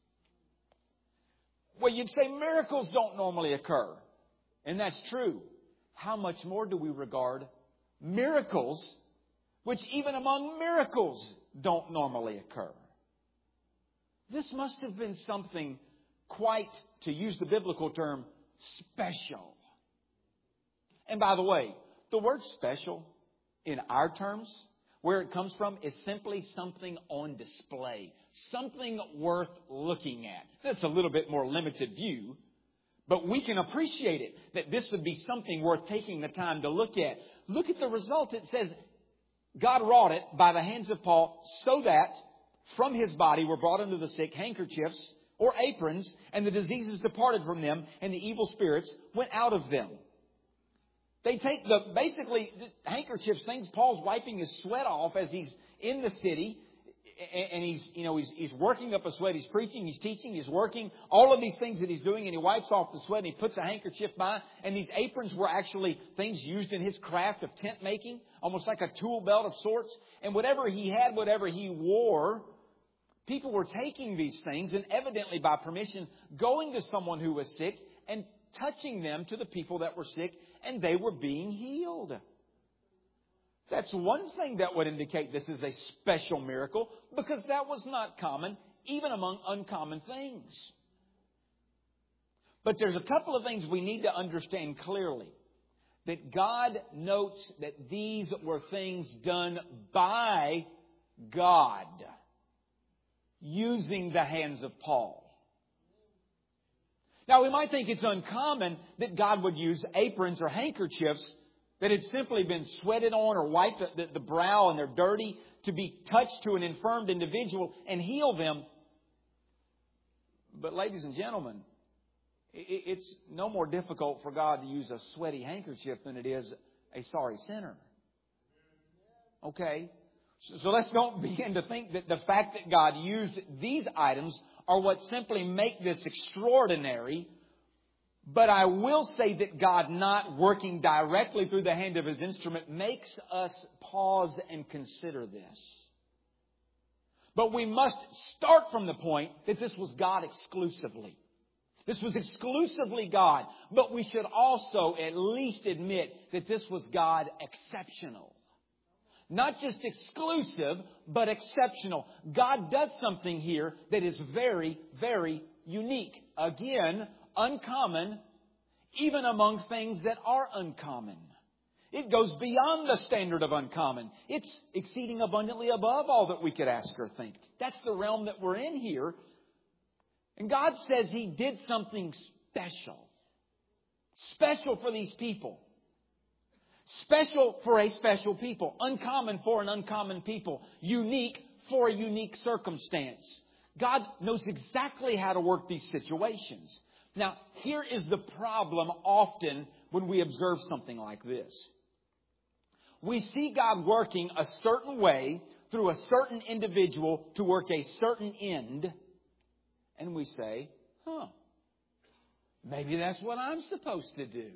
Well, you'd say miracles don't normally occur. And that's true. How much more do we regard miracles, which even among miracles don't normally occur? This must have been something quite, to use the biblical term, special. And by the way, the word special in our terms, where it comes from, is simply something on display. Something worth looking at. That's a little bit more limited view, but we can appreciate it, that this would be something worth taking the time to look at. Look at the result. It says, God wrought it by the hands of Paul, so that from his body were brought unto the sick handkerchiefs or aprons, and the diseases departed from them, and the evil spirits went out of them. They take the, basically, the handkerchiefs, things Paul's wiping his sweat off as he's in the city, and he's, you know, he's, he's working up a sweat. He's preaching, he's teaching, he's working, all of these things that he's doing, and he wipes off the sweat, and he puts a handkerchief by, and these aprons were actually things used in his craft of tent making, almost like a tool belt of sorts. And whatever he had, whatever he wore, people were taking these things and evidently by permission going to someone who was sick and touching them to the people that were sick, and they were being healed. That's one thing that would indicate this is a special miracle, because that was not common, even among uncommon things. But there's a couple of things we need to understand clearly. That God notes that these were things done by God, using the hands of Paul. Now, we might think it's uncommon that God would use aprons or handkerchiefs that had simply been sweated on or wiped the, the, the brow and they're dirty, to be touched to an infirmed individual and heal them. But ladies and gentlemen, it, it's no more difficult for God to use a sweaty handkerchief than it is a sorry sinner. Okay? So let's don't begin to think that the fact that God used these items are what simply make this extraordinary. But I will say that God not working directly through the hand of His instrument makes us pause and consider this. But we must start from the point that this was God exclusively. This was exclusively God. But we should also at least admit that this was God exceptional. Not just exclusive, but exceptional. God does something here that is very, very unique. Again, uncommon, even among things that are uncommon. It goes beyond the standard of uncommon. It's exceeding abundantly above all that we could ask or think. That's the realm that we're in here. And God says He did something special. Special for these people. Special for a special people. Uncommon for an uncommon people. Unique for a unique circumstance. God knows exactly how to work these situations. Now, here is the problem often when we observe something like this. We see God working a certain way through a certain individual to work a certain end. And we say, huh, maybe that's what I'm supposed to do.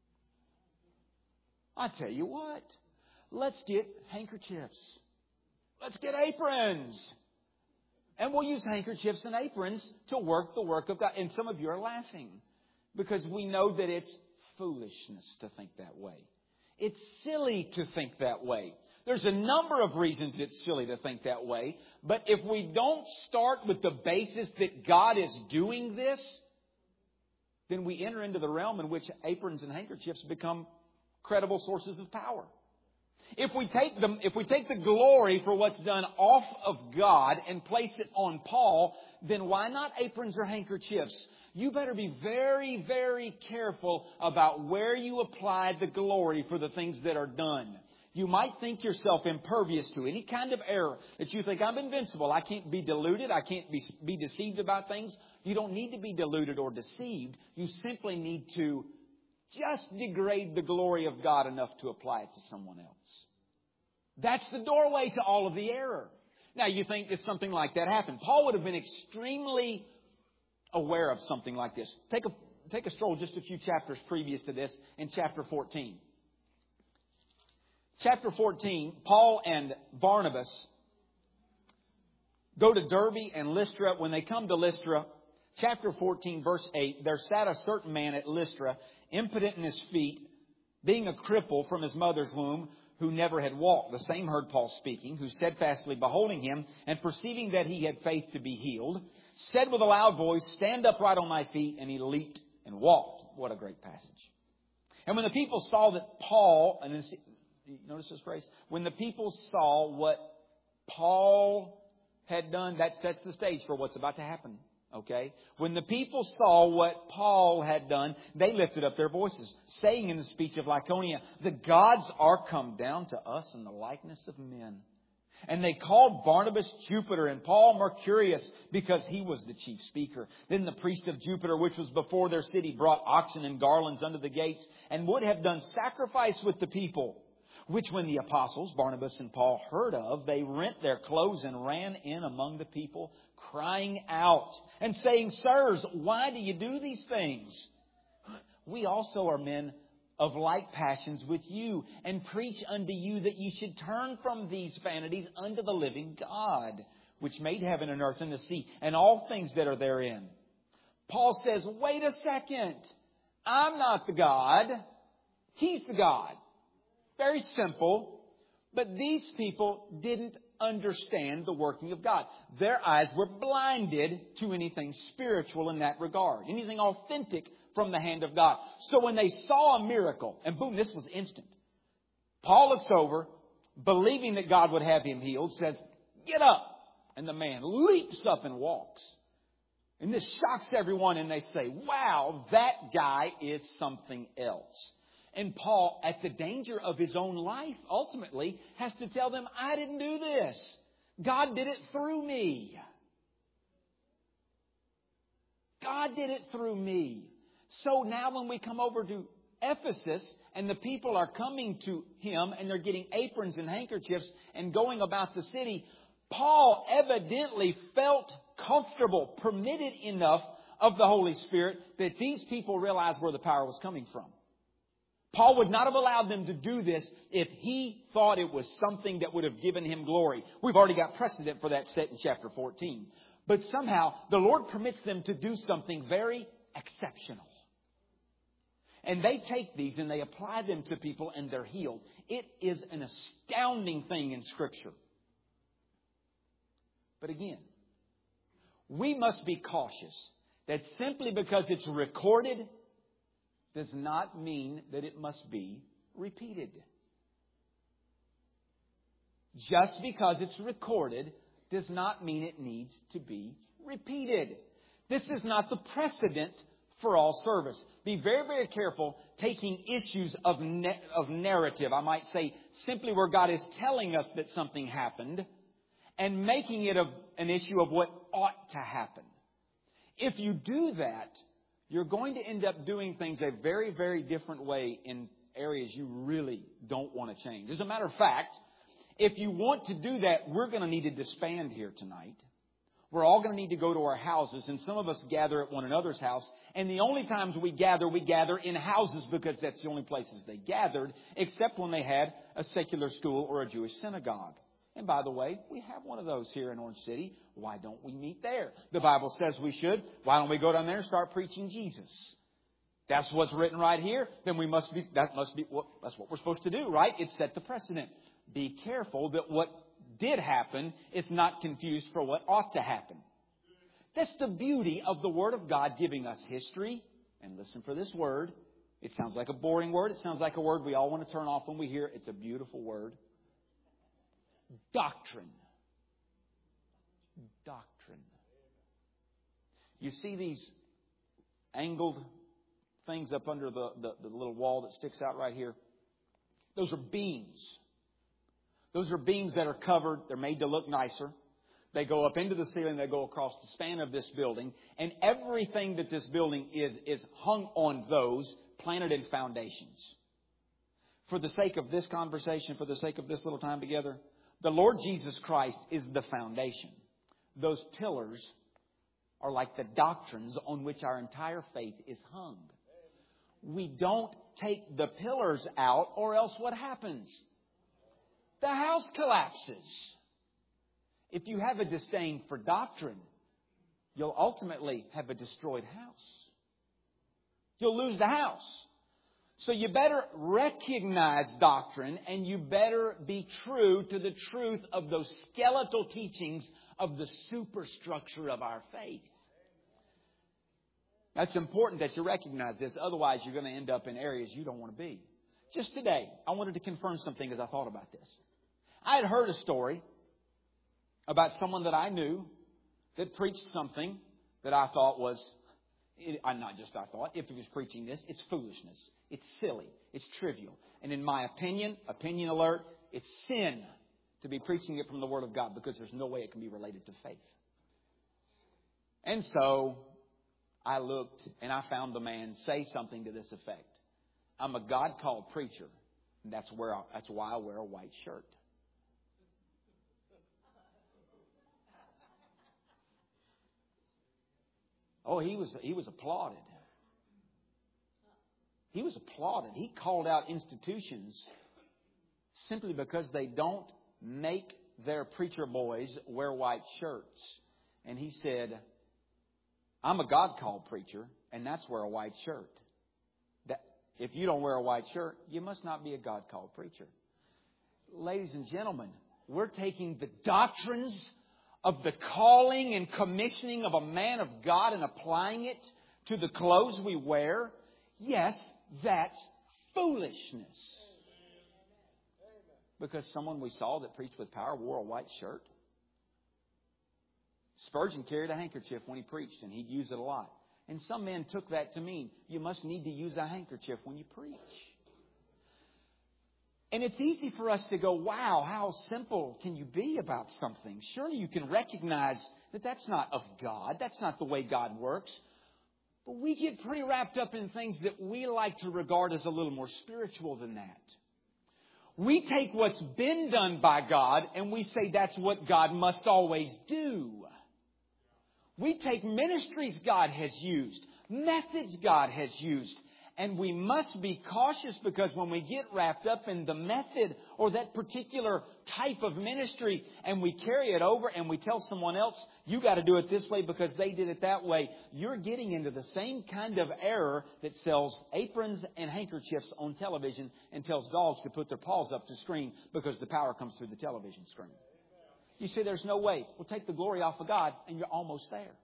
I tell you what, let's get handkerchiefs. Let's get aprons. And we'll use handkerchiefs and aprons to work the work of God. And some of you are laughing because we know that it's foolishness to think that way. It's silly to think that way. There's a number of reasons it's silly to think that way. But if we don't start with the basis that God is doing this, then we enter into the realm in which aprons and handkerchiefs become credible sources of power. If we take the, if we take the glory for what's done off of God and place it on Paul, then why not aprons or handkerchiefs? You better be very, very careful about where you apply the glory for the things that are done. You might think yourself impervious to any kind of error, that you think, I'm invincible. I can't be deluded. I can't be, be deceived about things. You don't need to be deluded or deceived. You simply need to just degrade the glory of God enough to apply it to someone else. That's the doorway to all of the error. Now, you think that something like that happened. Paul would have been extremely aware of something like this. Take a, take a stroll just a few chapters previous to this in chapter fourteen. Chapter fourteen, Paul and Barnabas go to Derbe and Lystra. When they come to Lystra, chapter fourteen, verse eight, there sat a certain man at Lystra, impotent in his feet, being a cripple from his mother's womb, who never had walked. The same heard Paul speaking, who steadfastly beholding him, and perceiving that he had faith to be healed, said with a loud voice, Stand upright on thy feet, and he leaped and walked. What a great passage. And when the people saw that Paul, and then, notice this phrase, when the people saw what Paul had done, that sets the stage for what's about to happen. Okay? When the people saw what Paul had done, they lifted up their voices, saying in the speech of Lycaonia, The gods are come down to us in the likeness of men. And they called Barnabas Jupiter and Paul Mercurius, because he was the chief speaker. Then the priest of Jupiter, which was before their city, brought oxen and garlands unto the gates, and would have done sacrifice with the people. Which when the apostles, Barnabas and Paul, heard of, they rent their clothes and ran in among the people, crying out and saying, Sirs, why do you do these things? We also are men of like passions with you, and preach unto you that you should turn from these vanities unto the living God, which made heaven and earth and the sea, and all things that are therein. Paul says, wait a second. I'm not the God. He's the God. Very simple. But these people didn't understand the working of God. Their eyes were blinded to anything spiritual in that regard. Anything authentic from the hand of God. So when they saw a miracle, and boom, this was instant. Paul looks over, believing that God would have him healed, says, Get up. And the man leaps up and walks. And this shocks everyone, and they say, wow, that guy is something else. And Paul, at the danger of his own life, ultimately has to tell them, I didn't do this. God did it through me. God did it through me. So now when we come over to Ephesus and the people are coming to him and they're getting aprons and handkerchiefs and going about the city, Paul evidently felt comfortable, permitted enough of the Holy Spirit that these people realized where the power was coming from. Paul would not have allowed them to do this if he thought it was something that would have given him glory. We've already got precedent for that set in chapter fourteen. But somehow the Lord permits them to do something very exceptional. And they take these and they apply them to people and they're healed. It is an astounding thing in Scripture. But again, we must be cautious that simply because it's recorded does not mean that it must be repeated. Just because it's recorded does not mean it needs to be repeated. This is not the precedent for all service. Be very, very careful taking issues of, na- of narrative. I might say simply where God is telling us that something happened and making it a, an issue of what ought to happen. If you do that, you're going to end up doing things a very, very different way in areas you really don't want to change. As a matter of fact, if you want to do that, we're going to need to disband here tonight. We're all going to need to go to our houses, and some of us gather at one another's house. And the only times we gather, we gather in houses because that's the only places they gathered, except when they had a secular school or a Jewish synagogue. And by the way, we have one of those here in Orange City. Why don't we meet there? The Bible says we should. Why don't we go down there and start preaching Jesus? That's what's written right here. Then we must be, that must be, well, that's what we're supposed to do, right? It set the precedent. Be careful that what did happen is not confused for what ought to happen. That's the beauty of the Word of God giving us history. And listen for this word. It sounds like a boring word. It sounds like a word we all want to turn off when we hear it. It's a beautiful word. Doctrine. Doctrine. You see these angled things up under the, the, the little wall that sticks out right here? Those are beams. Those are beams that are covered. They're made to look nicer. They go up into the ceiling. They go across the span of this building. And everything that this building is, is hung on those planted in foundations. For the sake of this conversation, for the sake of this little time together, the Lord Jesus Christ is the foundation. Those pillars are like the doctrines on which our entire faith is hung. We don't take the pillars out, or else what happens? The house collapses. If you have a disdain for doctrine, you'll ultimately have a destroyed house. You'll lose the house. So you better recognize doctrine, and you better be true to the truth of those skeletal teachings of the superstructure of our faith. That's important that you recognize this. Otherwise, you're going to end up in areas you don't want to be. Just today, I wanted to confirm something as I thought about this. I had heard a story about someone that I knew that preached something that I thought was, not just I thought, if he was preaching this, it's foolishness. It's silly. It's trivial. And in my opinion, opinion alert, it's sin to be preaching it from the Word of God, because there's no way it can be related to faith. And so I looked and I found the man say something to this effect. I'm a God-called preacher. And that's where I, that's why I wear a white shirt. Oh, he was he was applauded. He was applauded. He called out institutions simply because they don't make their preacher boys wear white shirts. And he said, I'm a God-called preacher, and that's wear a white shirt. That, if you don't wear a white shirt, you must not be a God-called preacher. Ladies and gentlemen, we're taking the doctrines of the calling and commissioning of a man of God and applying it to the clothes we wear. Yes, that's foolishness. Because someone we saw that preached with power wore a white shirt. Spurgeon carried a handkerchief when he preached, and he'd use it a lot. And some men took that to mean you must need to use a handkerchief when you preach. And it's easy for us to go, wow, how simple can you be about something? Surely you can recognize that that's not of God. That's not the way God works. But we get pretty wrapped up in things that we like to regard as a little more spiritual than that. We take what's been done by God and we say that's what God must always do. We take ministries God has used, methods God has used, and we must be cautious, because when we get wrapped up in the method or that particular type of ministry and we carry it over and we tell someone else, you got to do it this way because they did it that way, you're getting into the same kind of error that sells aprons and handkerchiefs on television and tells dogs to put their paws up to scream because the power comes through the television screen. You say there's no way. Well, take the glory off of God and you're almost there.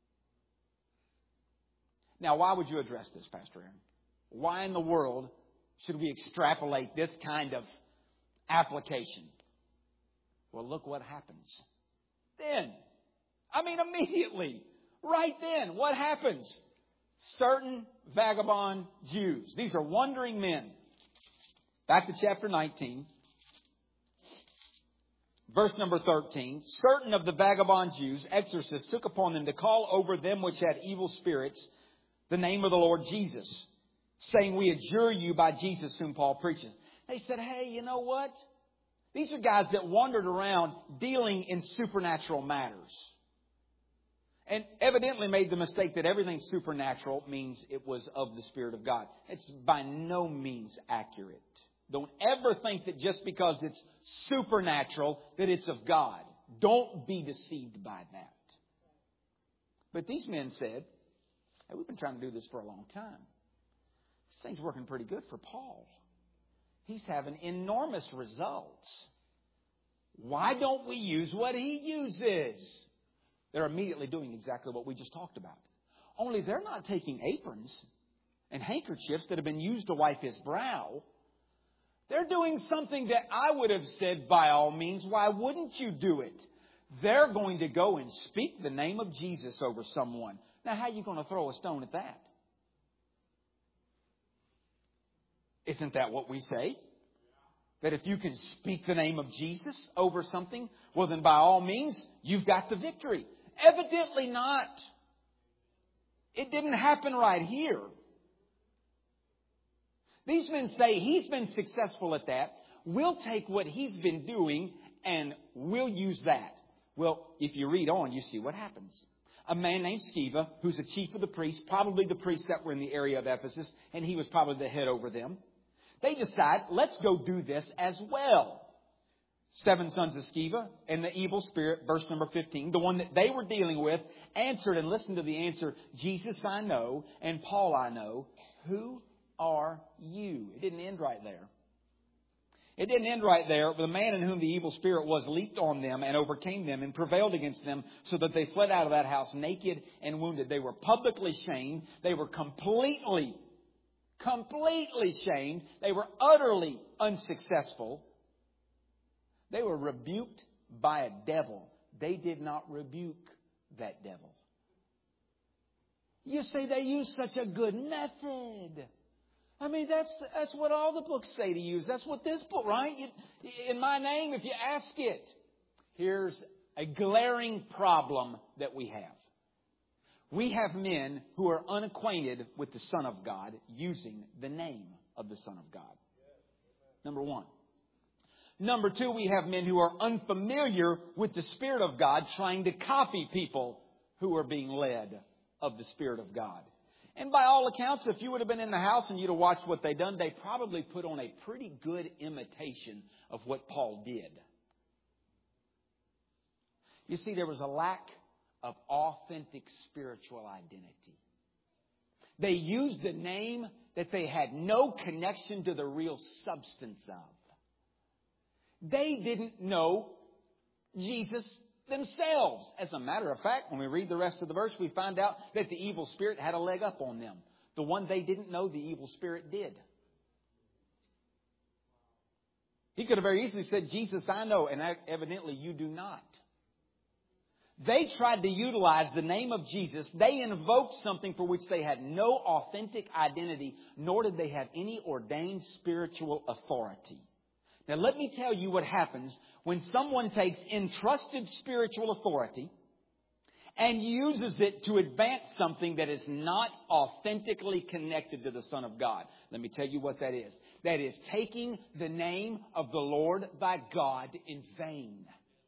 Now, why would you address this, Pastor Aaron? Why in the world should we extrapolate this kind of application? Well, look what happens. Then, I mean immediately, right then, what happens? certain vagabond Jews. These are wandering men. Back to chapter nineteen. Verse number thirteen. Certain of the vagabond Jews, exorcists, took upon them to call over them which had evil spirits the name of the Lord Jesus, saying, we adjure you by Jesus whom Paul preaches. They said, hey, you know what? These are guys that wandered around dealing in supernatural matters. And evidently made the mistake that everything supernatural means it was of the Spirit of God. It's by no means accurate. Don't ever think that just because it's supernatural that it's of God. Don't be deceived by that. But these men said, hey, we've been trying to do this for a long time. This thing's working pretty good for Paul. He's having enormous results. Why don't we use what he uses? They're immediately doing exactly what we just talked about. Only they're not taking aprons and handkerchiefs that have been used to wipe his brow. They're doing something that I would have said, by all means, why wouldn't you do it? They're going to go and speak the name of Jesus over someone. Now, how are you going to throw a stone at that? Isn't that what we say? That if you can speak the name of Jesus over something, well then by all means, you've got the victory. Evidently not. It didn't happen right here. These men say he's been successful at that. We'll take what he's been doing and we'll use that. Well, if you read on, you see what happens. A man named Sceva, who's the chief of the priests, probably the priests that were in the area of Ephesus, and he was probably the head over them. They decide, let's go do this as well. Seven sons of Sceva and the evil spirit, verse number fifteen, the one that they were dealing with, answered, and listen to the answer, Jesus I know, and Paul I know. Who are you? It didn't end right there. It didn't end right there. The man in whom the evil spirit was leaped on them and overcame them and prevailed against them so that they fled out of that house naked and wounded. They were publicly shamed. They were completely, completely shamed. They were utterly unsuccessful. They were rebuked by a devil. They did not rebuke that devil. You say they use such a good method. I mean, that's that's what all the books say to use. That's what this book, right? You, in my name, if you ask it. Here's a glaring problem that we have. We have men who are unacquainted with the Son of God using the name of the Son of God. Number one. Number two, we have men who are unfamiliar with the Spirit of God trying to copy people who are being led of the Spirit of God. And by all accounts, if you would have been in the house and you'd have watched what they done, they probably put on a pretty good imitation of what Paul did. You see, there was a lack of authentic spiritual identity. They used a name that they had no connection to the real substance of. They didn't know Jesus themselves. As a matter of fact, when we read the rest of the verse, we find out that the evil spirit had a leg up on them. The one they didn't know, the evil spirit did. He could have very easily said, Jesus, I know, and evidently you do not. They tried to utilize the name of Jesus. They invoked something for which they had no authentic identity, nor did they have any ordained spiritual authority. Now, let me tell you what happens when someone takes entrusted spiritual authority and uses it to advance something that is not authentically connected to the Son of God. Let me tell you what that is. That is taking the name of the Lord thy God in vain.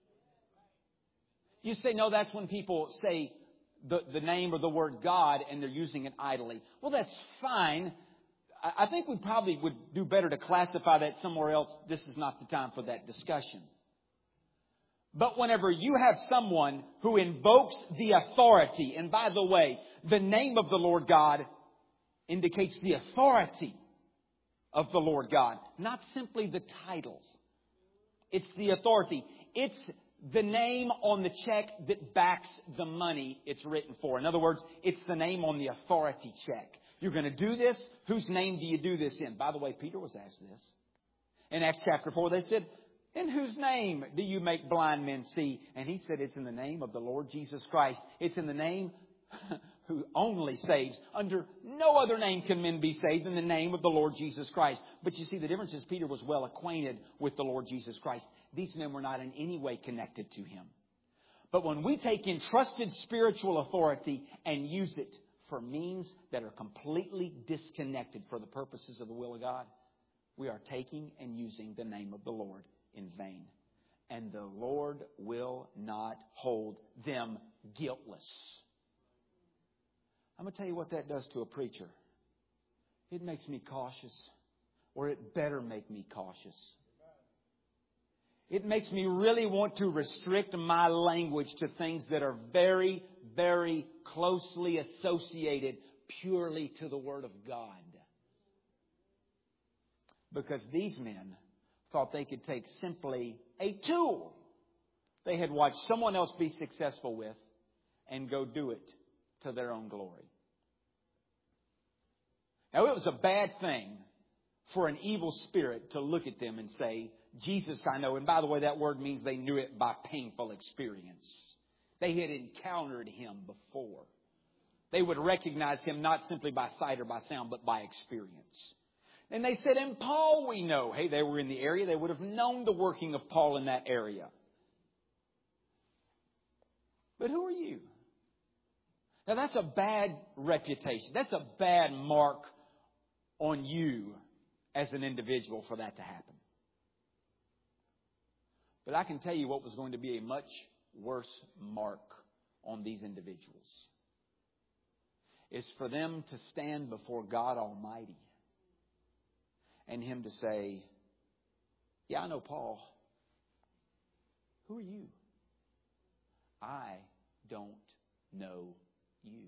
You say, no, that's when people say the, the name or the word God and they're using it idly. Well, that's fine. I think we probably would do better to classify that somewhere else. This is not the time for that discussion. But whenever you have someone who invokes the authority, and by the way, the name of the Lord God indicates the authority of the Lord God, not simply the title. It's the authority. It's the name on the check that backs the money it's written for. In other words, it's the name on the authority check. You're going to do this? Whose name do you do this in? By the way, Peter was asked this. In Acts chapter four, they said, in whose name do you make blind men see? And he said, it's in the name of the Lord Jesus Christ. It's in the name who only saves. Under no other name can men be saved than the name of the Lord Jesus Christ. But you see, the difference is Peter was well acquainted with the Lord Jesus Christ. These men were not in any way connected to Him. But when we take entrusted spiritual authority and use it for means that are completely disconnected for the purposes of the will of God, we are taking and using the name of the Lord in vain. And the Lord will not hold them guiltless. I'm going to tell you what that does to a preacher. It makes me cautious, or it better make me cautious. It makes me really want to restrict my language to things that are very, very closely associated purely to the Word of God. Because these men thought they could take simply a tool they had watched someone else be successful with and go do it to their own glory. Now, it was a bad thing for an evil spirit to look at them and say, Jesus I know. And by the way, that word means they knew it by painful experience. They had encountered Him before. They would recognize Him not simply by sight or by sound, but by experience. And they said, and Paul we know. Hey, they were in the area. They would have known the working of Paul in that area. But who are you? Now, that's a bad reputation. That's a bad mark on you as an individual for that to happen. But I can tell you what was going to be a much worse mark on these individuals is for them to stand before God Almighty and Him to say, yeah, I know Paul. Who are you? I don't know you.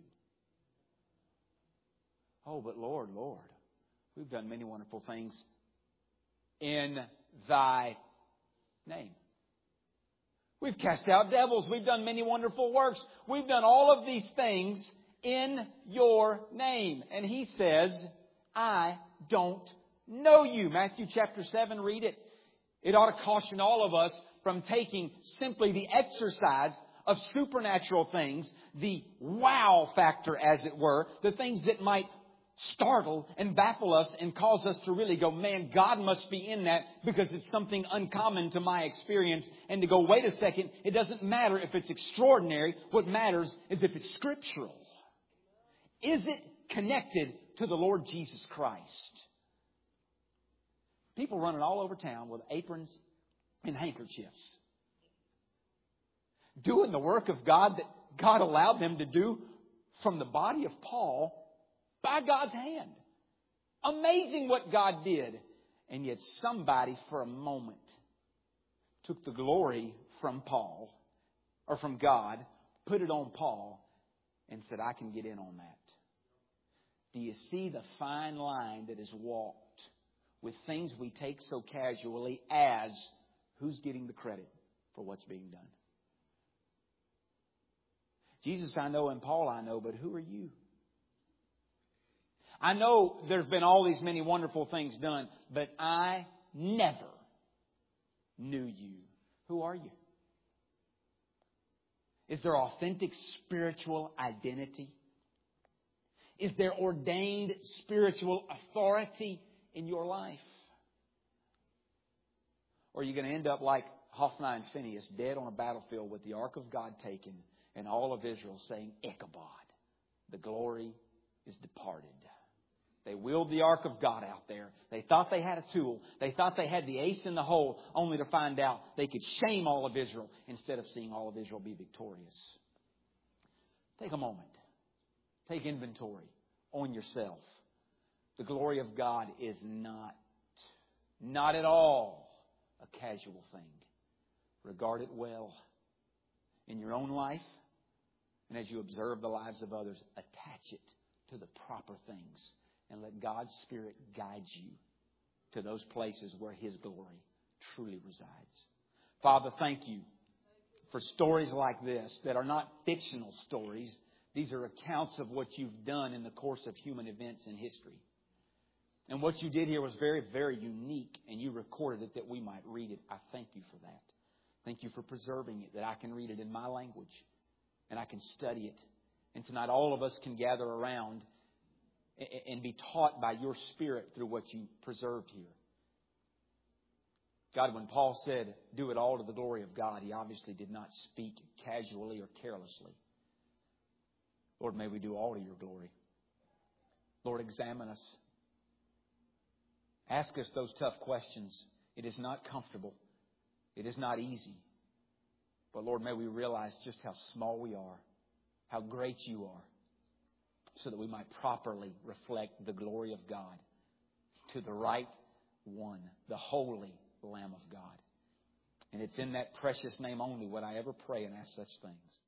Oh, but Lord, Lord, we've done many wonderful things in Thy name. We've cast out devils. We've done many wonderful works. We've done all of these things in Your name. And He says, I don't know you. Matthew chapter seven, read it. It ought to caution all of us from taking simply the exercise of supernatural things, the wow factor, as it were, the things that might startle and baffle us and cause us to really go, man, God must be in that because it's something uncommon to my experience. And to go, wait a second, it doesn't matter if it's extraordinary. What matters is if it's scriptural. Is it connected to the Lord Jesus Christ? People running all over town with aprons and handkerchiefs, doing the work of God that God allowed them to do from the body of Paul by God's hand. Amazing what God did. And yet somebody for a moment took the glory from Paul, or from God, put it on Paul, and said, I can get in on that. Do you see the fine line that is walked with things we take so casually as who's getting the credit for what's being done? Jesus I know and Paul I know, but who are you? I know there's been all these many wonderful things done, but I never knew you. Who are you? Is there authentic spiritual identity? Is there ordained spiritual authority in your life? Or are you going to end up like Hophni and Phinehas, dead on a battlefield with the ark of God taken, and all of Israel saying, Ichabod, the glory is departed. They wheeled the ark of God out there. They thought they had a tool. They thought they had the ace in the hole, only to find out they could shame all of Israel instead of seeing all of Israel be victorious. Take a moment. Take inventory on yourself. The glory of God is not, not at all a casual thing. Regard it well in your own life, and as you observe the lives of others, attach it to the proper things. And let God's Spirit guide you to those places where His glory truly resides. Father, thank you for stories like this that are not fictional stories. These are accounts of what you've done in the course of human events in history. And what you did here was very, very unique, and you recorded it that we might read it. I thank you for that. Thank you for preserving it, that I can read it in my language, and I can study it, And tonight all of us can gather around and be taught by your Spirit through what you preserved here. God, when Paul said, do it all to the glory of God, he obviously did not speak casually or carelessly. Lord, may we do all to your glory. Lord, examine us. Ask us those tough questions. It is not comfortable. It is not easy. But Lord, may we realize just how small we are, how great you are, so that we might properly reflect the glory of God to the right one, the holy Lamb of God. And it's in that precious name only would I ever pray and ask such things.